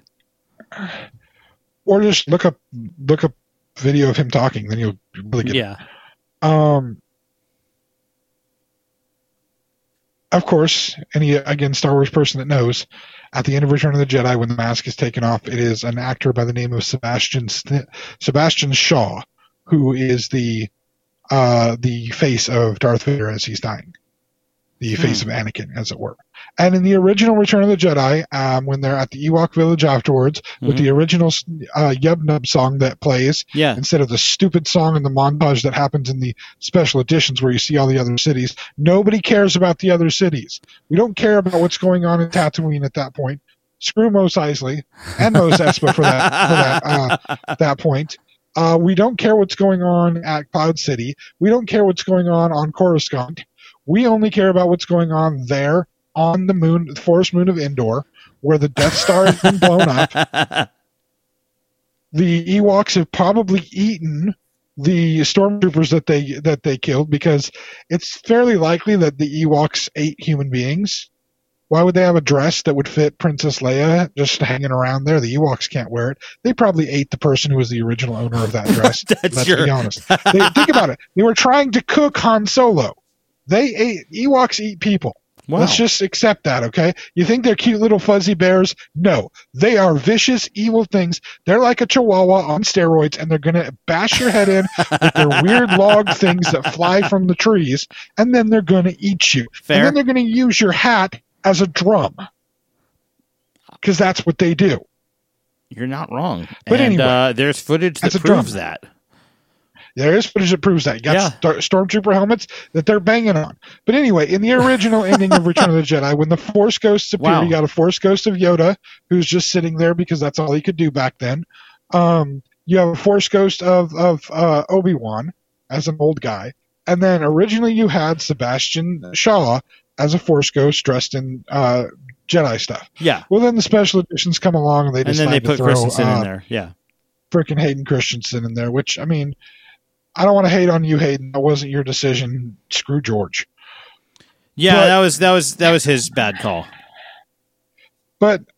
Or just look up look up video of him talking, then you'll really get Yeah. Um, of course, any again Star Wars person that knows, at the end of Return of the Jedi, when the mask is taken off, it is an actor by the name of Sebastian St- Sebastian Shaw, who is the uh, the face of Darth Vader as he's dying, the Hmm. face of Anakin, as it were. And in the original Return of the Jedi, um, when they're at the Ewok village afterwards, with Mhm. the original uh, Yub Nub song that plays, Yeah. instead of the stupid song in the montage that happens in the special editions where you see all the other cities, nobody cares about the other cities. We don't care about what's going on in Tatooine at that point. Screw Mos Eisley and Mos Espa for that for that uh, that point. Uh, we don't care what's going on at Cloud City. We don't care what's going on on Coruscant. We only care about what's going on there on the moon, the forest moon of Endor, where the Death Star has been blown up. The Ewoks have probably eaten the stormtroopers that they that they killed, because it's fairly likely that the Ewoks ate human beings. Why would they have a dress that would fit Princess Leia just hanging around there? The Ewoks can't wear it. They probably ate the person who was the original owner of that dress. That's Let's your- be honest. They, think about it. They were trying to cook Han Solo. They ate Ewoks eat people. Wow. Let's just accept that, okay? You think they're cute little fuzzy bears? No. They are vicious, evil things. They're like a chihuahua on steroids, and they're going to bash your head in with their weird log things that fly from the trees, and then they're going to eat you. Fair. And then they're going to use your hat as a drum, because that's what they do. You're not wrong. But and anyway, uh, there's footage that that's a proves drum. that. There is footage that proves that. You got Yeah. star- stormtrooper helmets that they're banging on. But anyway, in the original ending of Return of the Jedi, when the Force ghosts appear, Wow. you got a Force ghost of Yoda, who's just sitting there because that's all he could do back then. Um, you have a Force ghost of, of uh, Obi-Wan as an old guy. And then originally you had Sebastian Shaw as a Force ghost dressed in uh, Jedi stuff. Yeah. Well, then the special editions come along and they And decide then they to put throw, Christensen uh, in there. Yeah. freaking Hayden Christensen in there, which, I mean, I don't want to hate on you, Hayden. That wasn't your decision. Screw George. Yeah, But- that was that was that was his bad call. But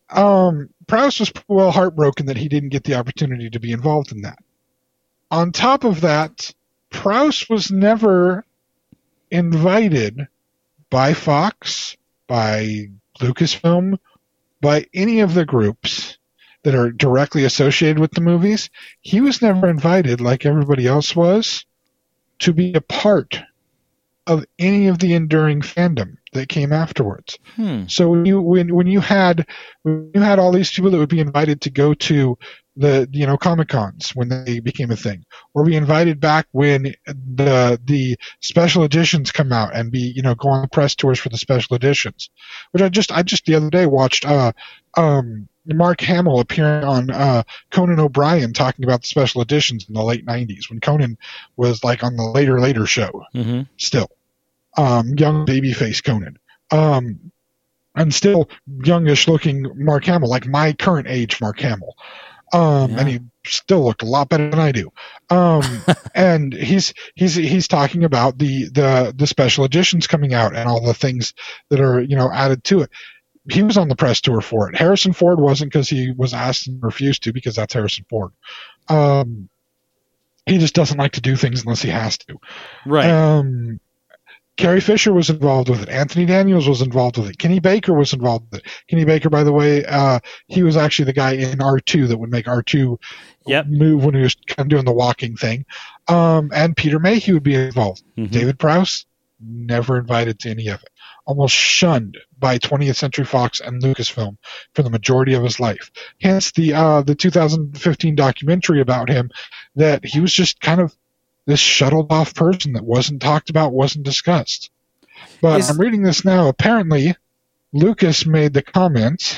Um, Prowse was well heartbroken that he didn't get the opportunity to be involved in that. On top of that, Prowse was never invited by Fox, by Lucasfilm, by any of the groups that are directly associated with the movies. He was never invited, like everybody else was, to be a part of any of the enduring fandom that came afterwards. Hmm. So when you when when you had when you had all these people that would be invited to go to the you know Comic Cons when they became a thing, or be invited back when the the special editions come out and be you know go on press tours for the special editions, which I just I just the other day watched uh um Mark Hamill appearing on uh Conan O'Brien talking about the special editions in the late nineties when Conan was like on the later later show Mm-hmm. still. Um, young babyface Conan. Um, and still youngish looking Mark Hamill, like my current age Mark Hamill. Um, Yeah. and he still looked a lot better than I do. Um, and he's, he's, he's talking about the, the, the special editions coming out and all the things that are, you know, added to it. He was on the press tour for it. Harrison Ford wasn't because he was asked and refused to because that's Harrison Ford. Um, he just doesn't like to do things unless he has to. Right. Um, Carrie Fisher was involved with it. Anthony Daniels was involved with it. Kenny Baker was involved with it. Kenny Baker, by the way, uh, he was actually the guy in R two that would make R two Yep. move when he was kind of doing the walking thing. Um, and Peter Mayhew would be involved. Mhm. David Prowse, never invited to any of it. Almost shunned by twentieth Century Fox and Lucasfilm for the majority of his life. Hence the uh, the two thousand fifteen documentary about him, that he was just kind of this shuttled off person that wasn't talked about, wasn't discussed. But Is- I'm reading this now. Apparently, Lucas made the comment.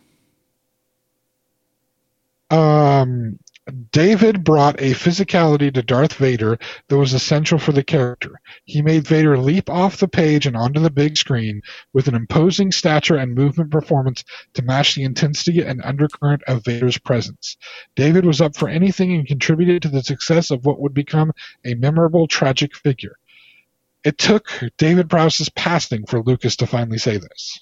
Um, David brought a physicality to Darth Vader that was essential for the character. He made Vader leap off the page and onto the big screen with an imposing stature and movement performance to match the intensity and undercurrent of Vader's presence. David was up for anything and contributed to the success of what would become a memorable, tragic figure. It took David Prowse's passing for Lucas to finally say this.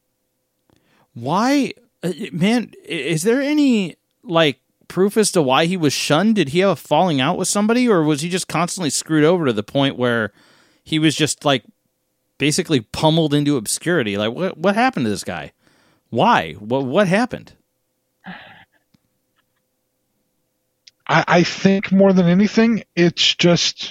Why, uh, man? i- Is there any like proof as to why he was shunned? Did he have a falling out with somebody, or was he just constantly screwed over to the point where he was just like basically pummeled into obscurity? Like, what what happened to this guy? Why? What what happened? I, I think more than anything, it's just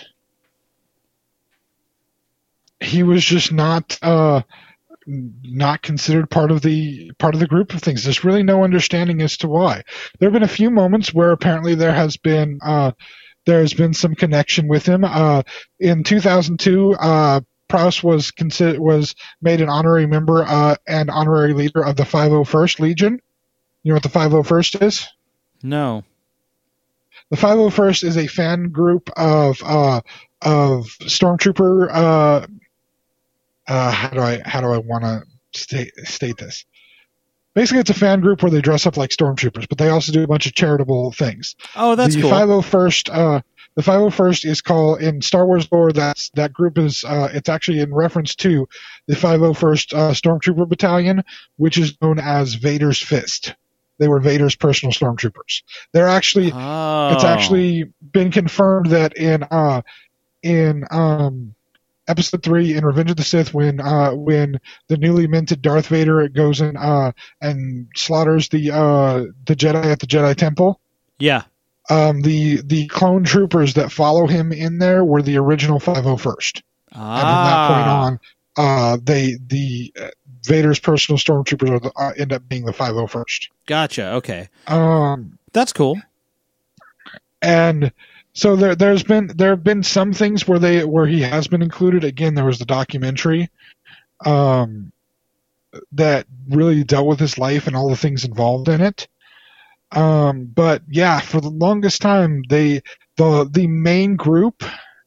he was just not uh, not considered part of the part of the group of things. There's really no understanding as to why. There have been a few moments where apparently there has been uh, there has been some connection with him. Uh, in two thousand two, uh, Prowse was considered was made an honorary member uh, and honorary leader of the five oh first Legion. You know what the five oh first is? No. The five oh first is a fan group of uh, of stormtrooper. Uh, uh, how do I how do I want to state state this? Basically, it's a fan group where they dress up like stormtroopers, but they also do a bunch of charitable things. Oh, that's the cool. five oh first, uh, the five oh first is called in Star Wars lore. That's that group is uh, it's actually in reference to the five oh first uh, Stormtrooper Battalion, which is known as Vader's Fist. They were Vader's personal stormtroopers. They're actually Oh. it's actually been confirmed that in uh in um episode three in Revenge of the Sith, when uh when the newly minted Darth Vader goes in uh and slaughters the uh the Jedi at the Jedi Temple, yeah. um the the clone troopers that follow him in there were the original five oh first. Ah. And from that point on, uh they the uh, Vader's personal stormtroopers are the, uh, end up being the five oh first. Gotcha. Okay, Um that's cool. and so there there's been there have been some things where they where he has been included. Again, there was the documentary um that really dealt with his life and all the things involved in it. Um but yeah, for the longest time they the the main group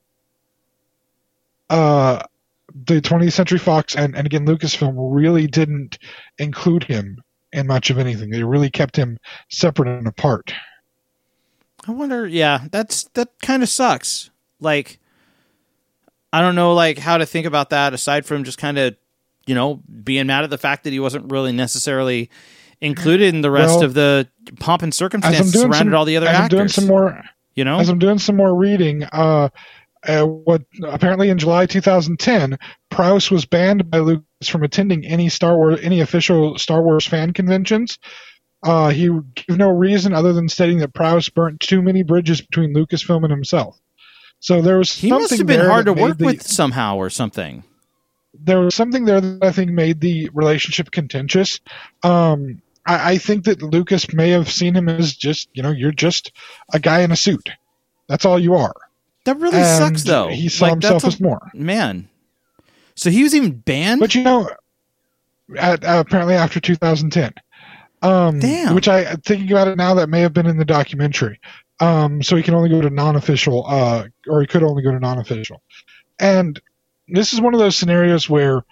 uh the twentieth Century Fox and, and again Lucasfilm really didn't include him in much of anything. They really kept him separate and apart. I wonder. Yeah, that's that kind of sucks. Like, I don't know, like how to think about that aside from just kind of, you know, being mad at the fact that he wasn't really necessarily included in the rest Well, of the pomp and circumstance doing surrounded some- all the other as I'm actors. doing some more, you know, as I'm doing some more reading, uh, uh, what apparently in July two thousand ten, Prowse was banned by Lucas from attending any Star Wars, any official Star Wars fan conventions. Uh, he gave no reason other than stating that Prowse burnt too many bridges between Lucasfilm and himself. So there was he something must have been there hard that to made work the- with somehow or something. There was something there that I think made the relationship contentious. Um, I, I think that Lucas may have seen him as just, you know, you're just a guy in a suit. That's all you are. That really And sucks, though. He saw Like, himself that's as a- more. Man. So he was even banned? But you know, at, uh, apparently after two thousand ten. Um, Damn. Which I, thinking about it now, that may have been in the documentary. Um, so he can only go to non-official, uh, or he could only go to non-official. And this is one of those scenarios where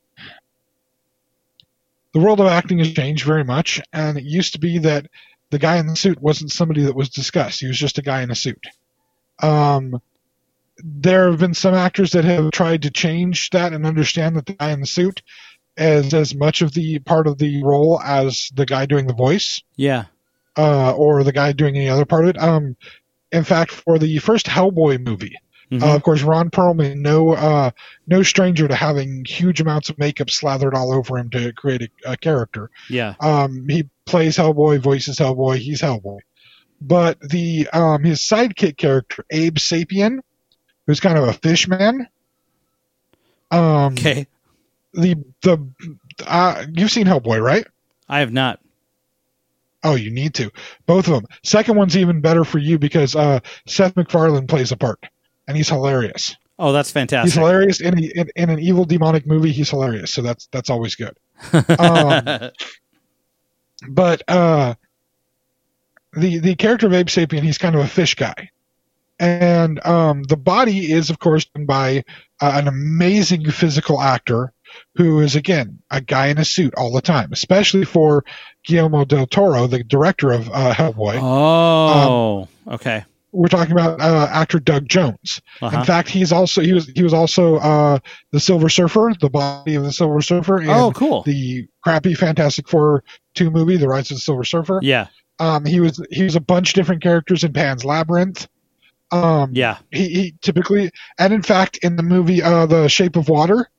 the world of acting has changed very much, and it used to be that the guy in the suit wasn't somebody that was discussed. He was just a guy in a suit. Um, there have been some actors that have tried to change that and understand that the guy in the suit is as much of the part of the role as the guy doing the voice, yeah. uh, or the guy doing any other part of it. Um, in fact, for the first Hellboy movie, Mhm. uh, of course, Ron Perlman, no, uh, no stranger to having huge amounts of makeup slathered all over him to create a, a character. yeah. Um, he plays Hellboy, voices Hellboy, he's Hellboy. But the um, his sidekick character, Abe Sapien, who's kind of a fish man. Um, Okay. The the uh, you've seen Hellboy, right? I have not. Oh, you need to. Both of them. Second one's even better for you because uh, Seth MacFarlane plays a part, and he's hilarious. Oh, that's fantastic. He's hilarious in, a, in in an evil demonic movie. He's hilarious, so that's that's always good. Um, but uh, the the character of Abe Sapien, he's kind of a fish guy, and um, the body is, of course, done by uh, an amazing physical actor who is, again, a guy in a suit all the time, especially for Guillermo del Toro, the director of uh, Hellboy. Oh, okay. We're talking about uh, actor Doug Jones. Uh-huh. In fact, he's also he was he was also uh, the Silver Surfer, the body of the Silver Surfer, in Oh, cool. the crappy Fantastic Four two movie, The Rise of the Silver Surfer. Yeah. Um, he was he was a bunch of different characters in Pan's Labyrinth. Um, Yeah. He, he typically, and in fact, in the movie uh, The Shape of Water,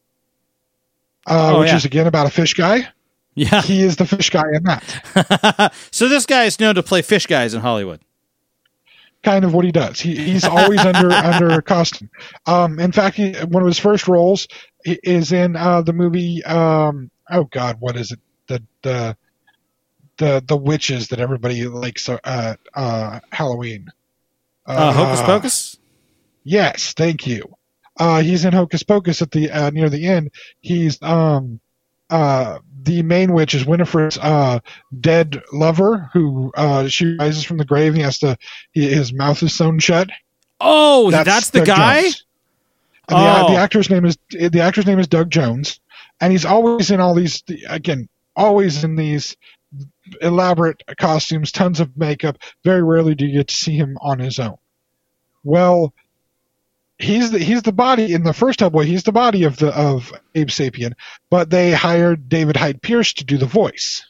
uh, Oh, which yeah. is again about a fish guy, Yeah. he is the fish guy in that. So this guy is known to play fish guys in Hollywood. Kind of what he does. He he's always under under costume. Um, in fact, he, one of his first roles i- is in uh, the movie. Um, oh God, what is it? The the the the witches that everybody likes. Uh, uh, Halloween. Uh, Hocus Pocus? Yes, thank you. Uh, he's in Hocus Pocus at the uh, near the end. He's um uh the main witch is Winifred's uh dead lover who uh she rises from the grave and he has to he, his mouth is sewn shut. Oh, that's, the Doug guy? Jones. And the, Oh. the actor's name is the actor's name is Doug Jones, and he's always in all these again always in these elaborate costumes, tons of makeup. Very rarely do you get to see him on his own. Well, he's the he's the body in the first Hellboy. He's the body of the of Abe Sapien, but they hired David Hyde Pierce to do the voice.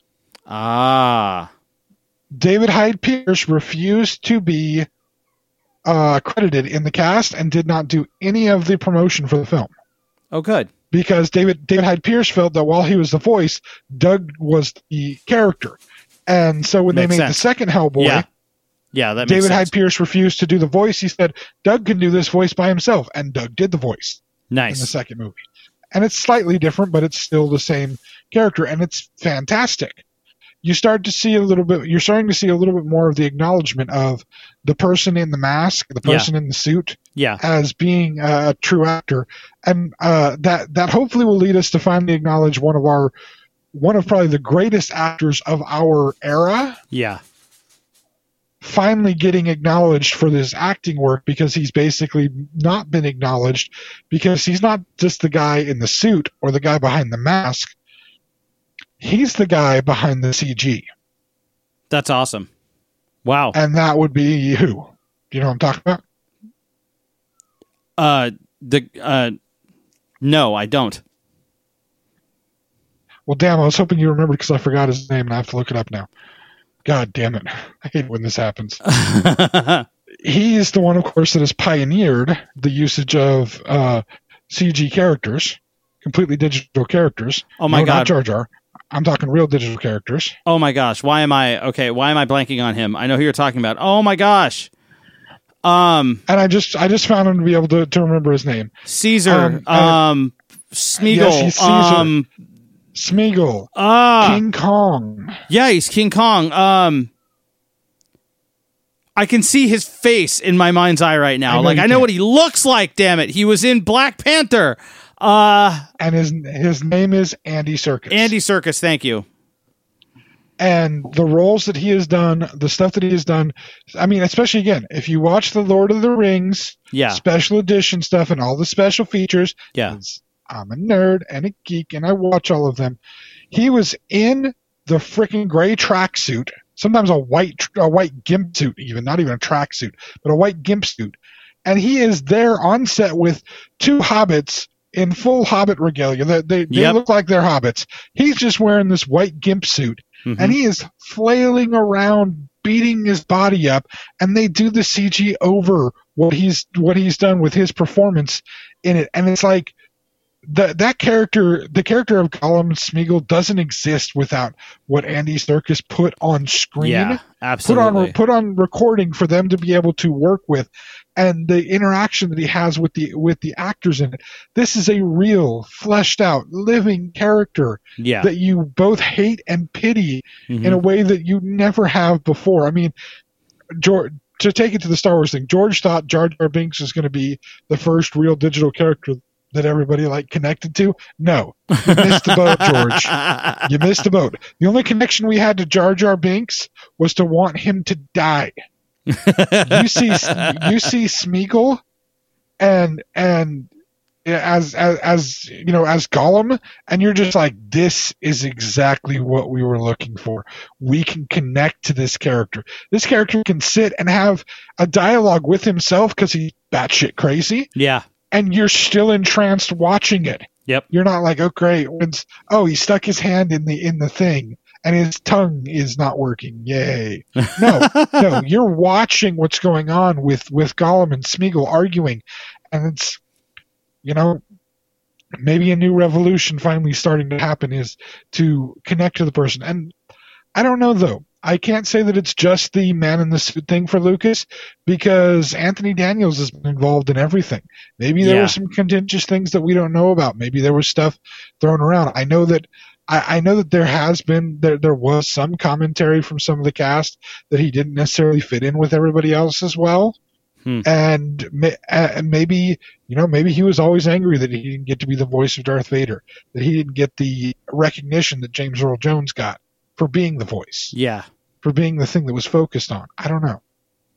Ah. David Hyde Pierce refused to be uh, credited in the cast and did not do any of the promotion for the film Oh, good. because David David Hyde Pierce felt that while he was the voice, Doug was the character, and so when Makes they made sense. the second Hellboy. Yeah. Yeah, that makes David sense. Hyde Pierce refused to do the voice. He said Doug can do this voice by himself, and Doug did the voice in the Nice. second movie. And it's slightly different, but it's still the same character, and it's fantastic. You start to see a little bit. You're starting to see a little bit more of the acknowledgement of the person in the mask, the Yeah. person in the suit, Yeah. as being a true actor, and uh, that that hopefully will lead us to finally acknowledge one of our one of probably the greatest actors of our era. Yeah. Finally getting acknowledged for this acting work because he's basically not been acknowledged because he's not just the guy in the suit or the guy behind the mask. He's the guy behind the C G. That's awesome. Wow. And that would be who? Do you know what I'm talking about? Uh, the uh, no, I don't. Well, damn, I was hoping you remembered because I forgot his name and I have to look it up now. God damn it. I hate when this happens. He is the one, of course, that has pioneered the usage of uh, C G characters, completely digital characters. Oh my no, God. Not Jar Jar. I'm talking real digital characters. Oh my gosh. Why am I, okay, why am I blanking on him? I know who you're talking about. Oh my gosh. Um, And I just I just found him to be able to, to remember his name. Caesar, Um, um, um, Smeagol, yes, he's Caesar. um, Smeagol. ah, King Kong. yeah, he's King Kong. Um, I can see his face in my mind's eye right now. I know like, you I know can. what he looks like, damn it. He was in Black Panther. Uh, And his his name is Andy Serkis. Andy Serkis, thank you. And the roles that he has done, the stuff that he has done, I mean, especially again, if you watch the Lord of the Rings Yeah. special edition stuff and all the special features, Yeah. 'cause I'm a nerd and a geek and I watch all of them. He was in the freaking gray tracksuit, sometimes a white a white gimp suit, even not even a tracksuit, but a white gimp suit, and he is there on set with two hobbits in full hobbit regalia. They they, they Yep. look like they're hobbits. He's just wearing this white gimp suit, Mhm. and he is flailing around, beating his body up, and they do the C G over what he's what he's done with his performance in it, and it's like. The, that character, the character of Gollum Smeagol doesn't exist without what Andy Serkis put on screen, Yeah, put absolutely. on put on recording for them to be able to work with, and the interaction that he has with the with the actors in it. This is a real, fleshed out, living character yeah. that you both hate and pity Mhm. in a way that you never have before. I mean, George. To take it to the Star Wars thing, George thought Jar Jar Binks was going to be the first real digital character that everybody like connected to. No, you missed the boat, George. You missed the boat. The only connection we had to Jar Jar Binks was to want him to die. you see, you see Smeagol, and and as as as you know, as Gollum, and you're just like, this is exactly what we were looking for. We can connect to this character. This character can sit and have a dialogue with himself because he's batshit crazy. Yeah. And you're still entranced watching it. Yep. You're not like, oh great, when's, oh he stuck his hand in the in the thing and his tongue is not working. Yay! No, no, you're watching what's going on with with Gollum and Smeagol arguing, and it's, you know, maybe a new revolution finally starting to happen is to connect to the person. And I don't know though. I can't say that it's just the man in the suit thing for Lucas, because Anthony Daniels has been involved in everything. Maybe there Yeah. were some contentious things that we don't know about. Maybe there was stuff thrown around. I know that I, I know that there has been there there was some commentary from some of the cast that he didn't necessarily fit in with everybody else as well. Hmm. And may, uh, maybe, you know, maybe he was always angry that he didn't get to be the voice of Darth Vader, that he didn't get the recognition that James Earl Jones got for being the voice, Yeah. for being the thing that was focused on. I don't know.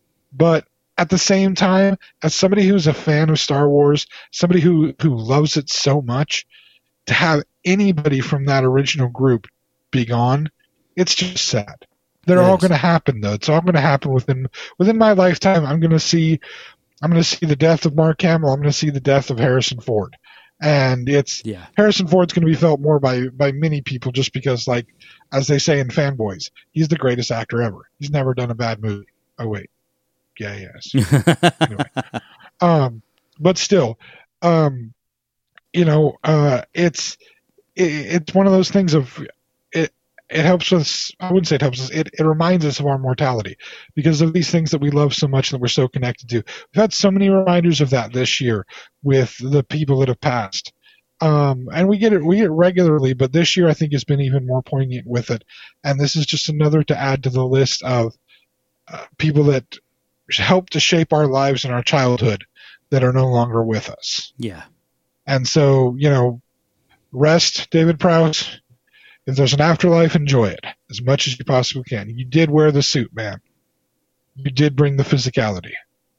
But at the same time, as somebody who's a fan of Star Wars, somebody who, who loves it so much, to have anybody from that original group be gone, it's just sad. They're It all is. going to happen, though. It's all going to happen within within my lifetime. I'm going to see, I'm going to see the death of Mark Hamill. I'm going to see the death of Harrison Ford, and it's Yeah. Harrison Ford's going to be felt more by by many people just because, like, as they say in Fanboys, he's the greatest actor ever. He's never done a bad movie. Oh wait, yeah, yes. Anyway. Um, but still, um, you know, uh, it's it, it's one of those things of it. It helps us. I wouldn't say it helps us. It it reminds us of our mortality because of these things that we love so much that we're so connected to. We've had so many reminders of that this year with the people that have passed. Um, and we get it, we get it regularly, but this year I think has been even more poignant with it. And this is just another to add to the list of uh, people that helped to shape our lives in our childhood that are no longer with us. Yeah. And so, you know, rest, David Prowse. If there's an afterlife, enjoy it as much as you possibly can. You did wear the suit, man. You did bring the physicality.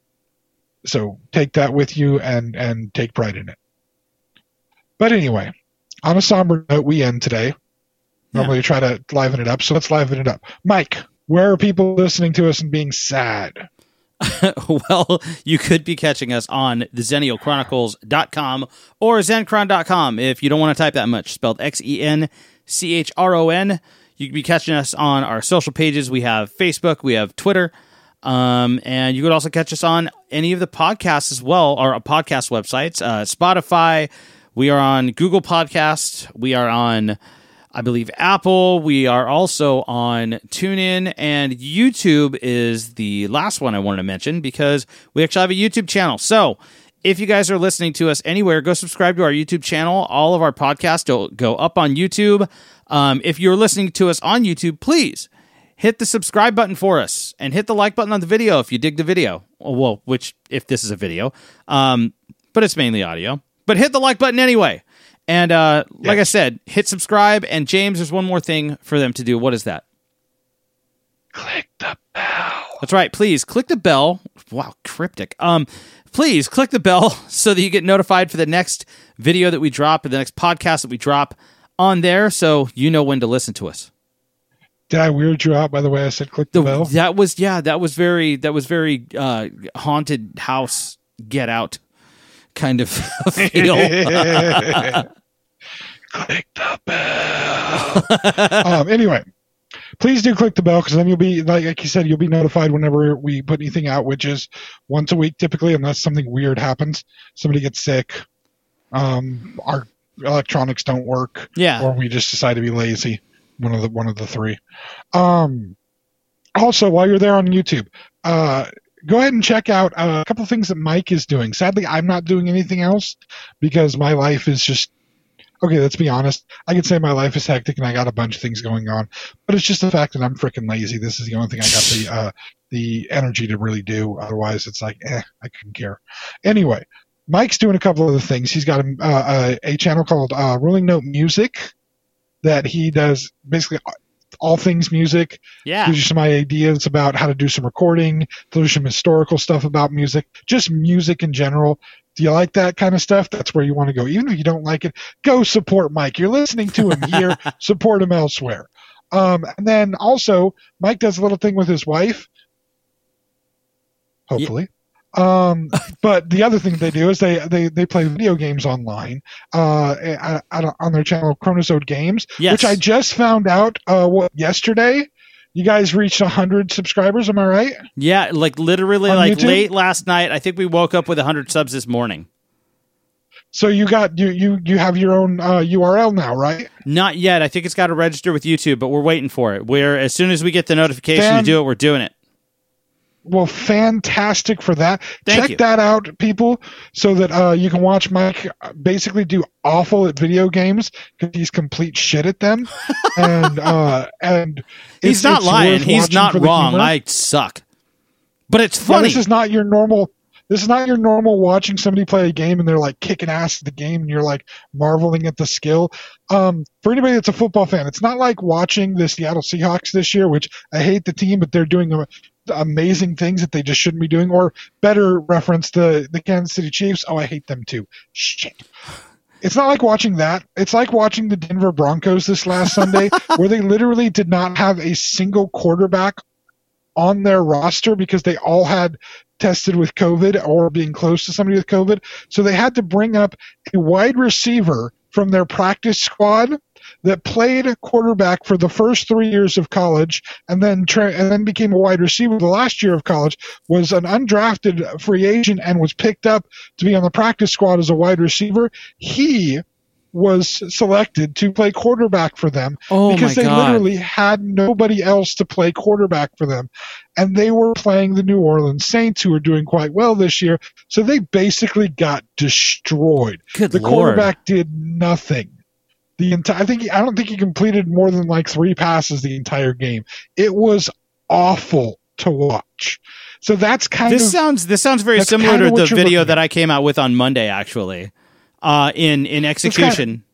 So take that with you and, and take pride in it. But anyway, on a somber note, we end today. Normally we try to liven it up, so let's liven it up. Mike, where are people listening to us and being sad? Well, you could be catching us on the Xennial Chronicles dot com or Zencron dot com if you don't want to type that much. Spelled X E N C H R O N. You can be catching us on our social pages. We have Facebook, we have Twitter, um, and you could also catch us on any of the podcasts as well, our podcast websites, uh, Spotify. We are on Google Podcasts. We are on, I believe, Apple. We are also on TuneIn, and YouTube is the last one I wanted to mention because we actually have a YouTube channel. So if you guys are listening to us anywhere, go subscribe to our YouTube channel. All of our podcasts go, go up on YouTube. Um, if you're listening to us on YouTube, please hit the subscribe button for us and hit the like button on the video if you dig the video. Well, which if this is a video, um, but it's mainly audio. But hit the like button anyway. And uh, yes. like I said, hit subscribe. And James, there's one more thing for them to do. What is that? Click the bell. That's right. Please click the bell. Wow, cryptic. Um, please click the bell so that you get notified for the next video that we drop or the next podcast that we drop on there, so you know when to listen to us. Did I weird you out by the way I said click the, the bell? That was yeah, that was very that was very uh, haunted house Get Out kind of feel. Click the bell. um, anyway, please do click the bell because then you'll be like, like you said, you'll be notified whenever we put anything out, which is once a week typically, unless something weird happens, somebody gets sick, um, our electronics don't work, yeah, or we just decide to be lazy. One of the one of the three. Um, also, while you're there on YouTube, uh, go ahead and check out uh, a couple of things that Mike is doing. Sadly, I'm not doing anything else because my life is just okay. Let's be honest. I could say my life is hectic and I got a bunch of things going on, but it's just the fact that I'm freaking lazy. This is the only thing I got the uh, the energy to really do. Otherwise, it's like, eh, I couldn't care. Anyway. Mike's doing a couple other things. He's got a, uh, a channel called uh, Ruling Note Music that he does basically all things music. Yeah. Gives you some ideas about how to do some recording. There's some historical stuff about music. Just music in general. Do you like that kind of stuff? That's where you want to go. Even if you don't like it, go support Mike. You're listening to him here. Support him elsewhere. Um, and then also, Mike does a little thing with his wife. Hopefully. Yeah. Um, but the other thing they do is they, they, they play video games online uh, at, at, on their channel, Chronosode Games, yes. which I just found out uh, what yesterday. You guys reached one hundred subscribers, am I right? Yeah, like literally on like YouTube? Late last night. I think we woke up with one hundred subs this morning. So you got you you, you have your own uh, U R L now, right? Not yet. I think it's got to register with YouTube, but we're waiting for it. We're as soon as we get the notification Fan- to do it, we're doing it. Well, fantastic for that. Thank Check you. that out, people, so that uh, you can watch Mike basically do awful at video games because he's complete shit at them. and uh, and he's it's, not it's lying. worth He's watching not for the wrong. humor. I suck, but it's Yeah, funny. this is not your normal. This is not your normal watching somebody play a game and they're like kicking ass at the game and you're like marveling at the skill. Um, for anybody that's a football fan, it's not like watching the Seattle Seahawks this year, which I hate the team, but they're doing a, amazing things that they just shouldn't be doing. Or better reference, the, the Kansas City Chiefs. Oh, I hate them too. Shit. It's not like watching that. It's like watching the Denver Broncos this last Sunday where they literally did not have a single quarterback on their roster because they all had tested with COVID or being close to somebody with COVID. So they had to bring up a wide receiver from their practice squad that played quarterback for the first three years of college and then tra- and then became a wide receiver the last year of college, was an undrafted free agent and was picked up to be on the practice squad as a wide receiver. He was selected to play quarterback for them oh because my they God. literally had nobody else to play quarterback for them. And they were playing the New Orleans Saints, who are doing quite well this year. So they basically got destroyed. Good the Lord. quarterback did nothing. The entire, I think he, I don't think he completed more than like three passes the entire game. It was awful to watch. So that's kind this of sounds this sounds very that's similar kinda to the what you're video looking that at. I came out with on Monday, actually. Uh, in in execution.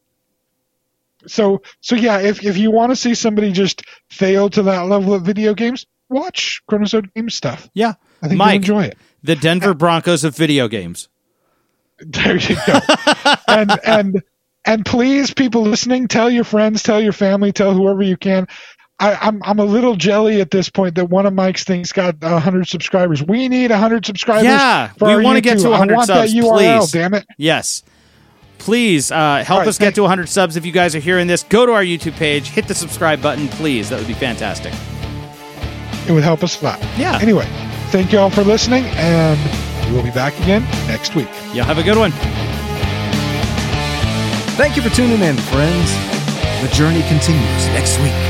So so yeah, if if you want to see somebody just fail to that level of video games, watch Chronosode Game stuff. Yeah, I think Mike, you'll enjoy it. The Denver Broncos of video games. There you go. and and and please, people listening, tell your friends, tell your family, tell whoever you can. I, I'm I'm a little jelly at this point that one of Mike's things got one hundred subscribers. We need one hundred subscribers. Yeah, for we our want to get YouTube. to one hundred I want subs, that U R L, please. damn it. Yes. please uh, help right, us get thank- to one hundred subs. If you guys are hearing this, go to our YouTube page, hit the subscribe button, please. That would be fantastic. It would help us a lot. Yeah. Anyway, thank you all for listening, and we'll be back again next week. Y'all have a good one. Thank you for tuning in, friends. The journey continues next week.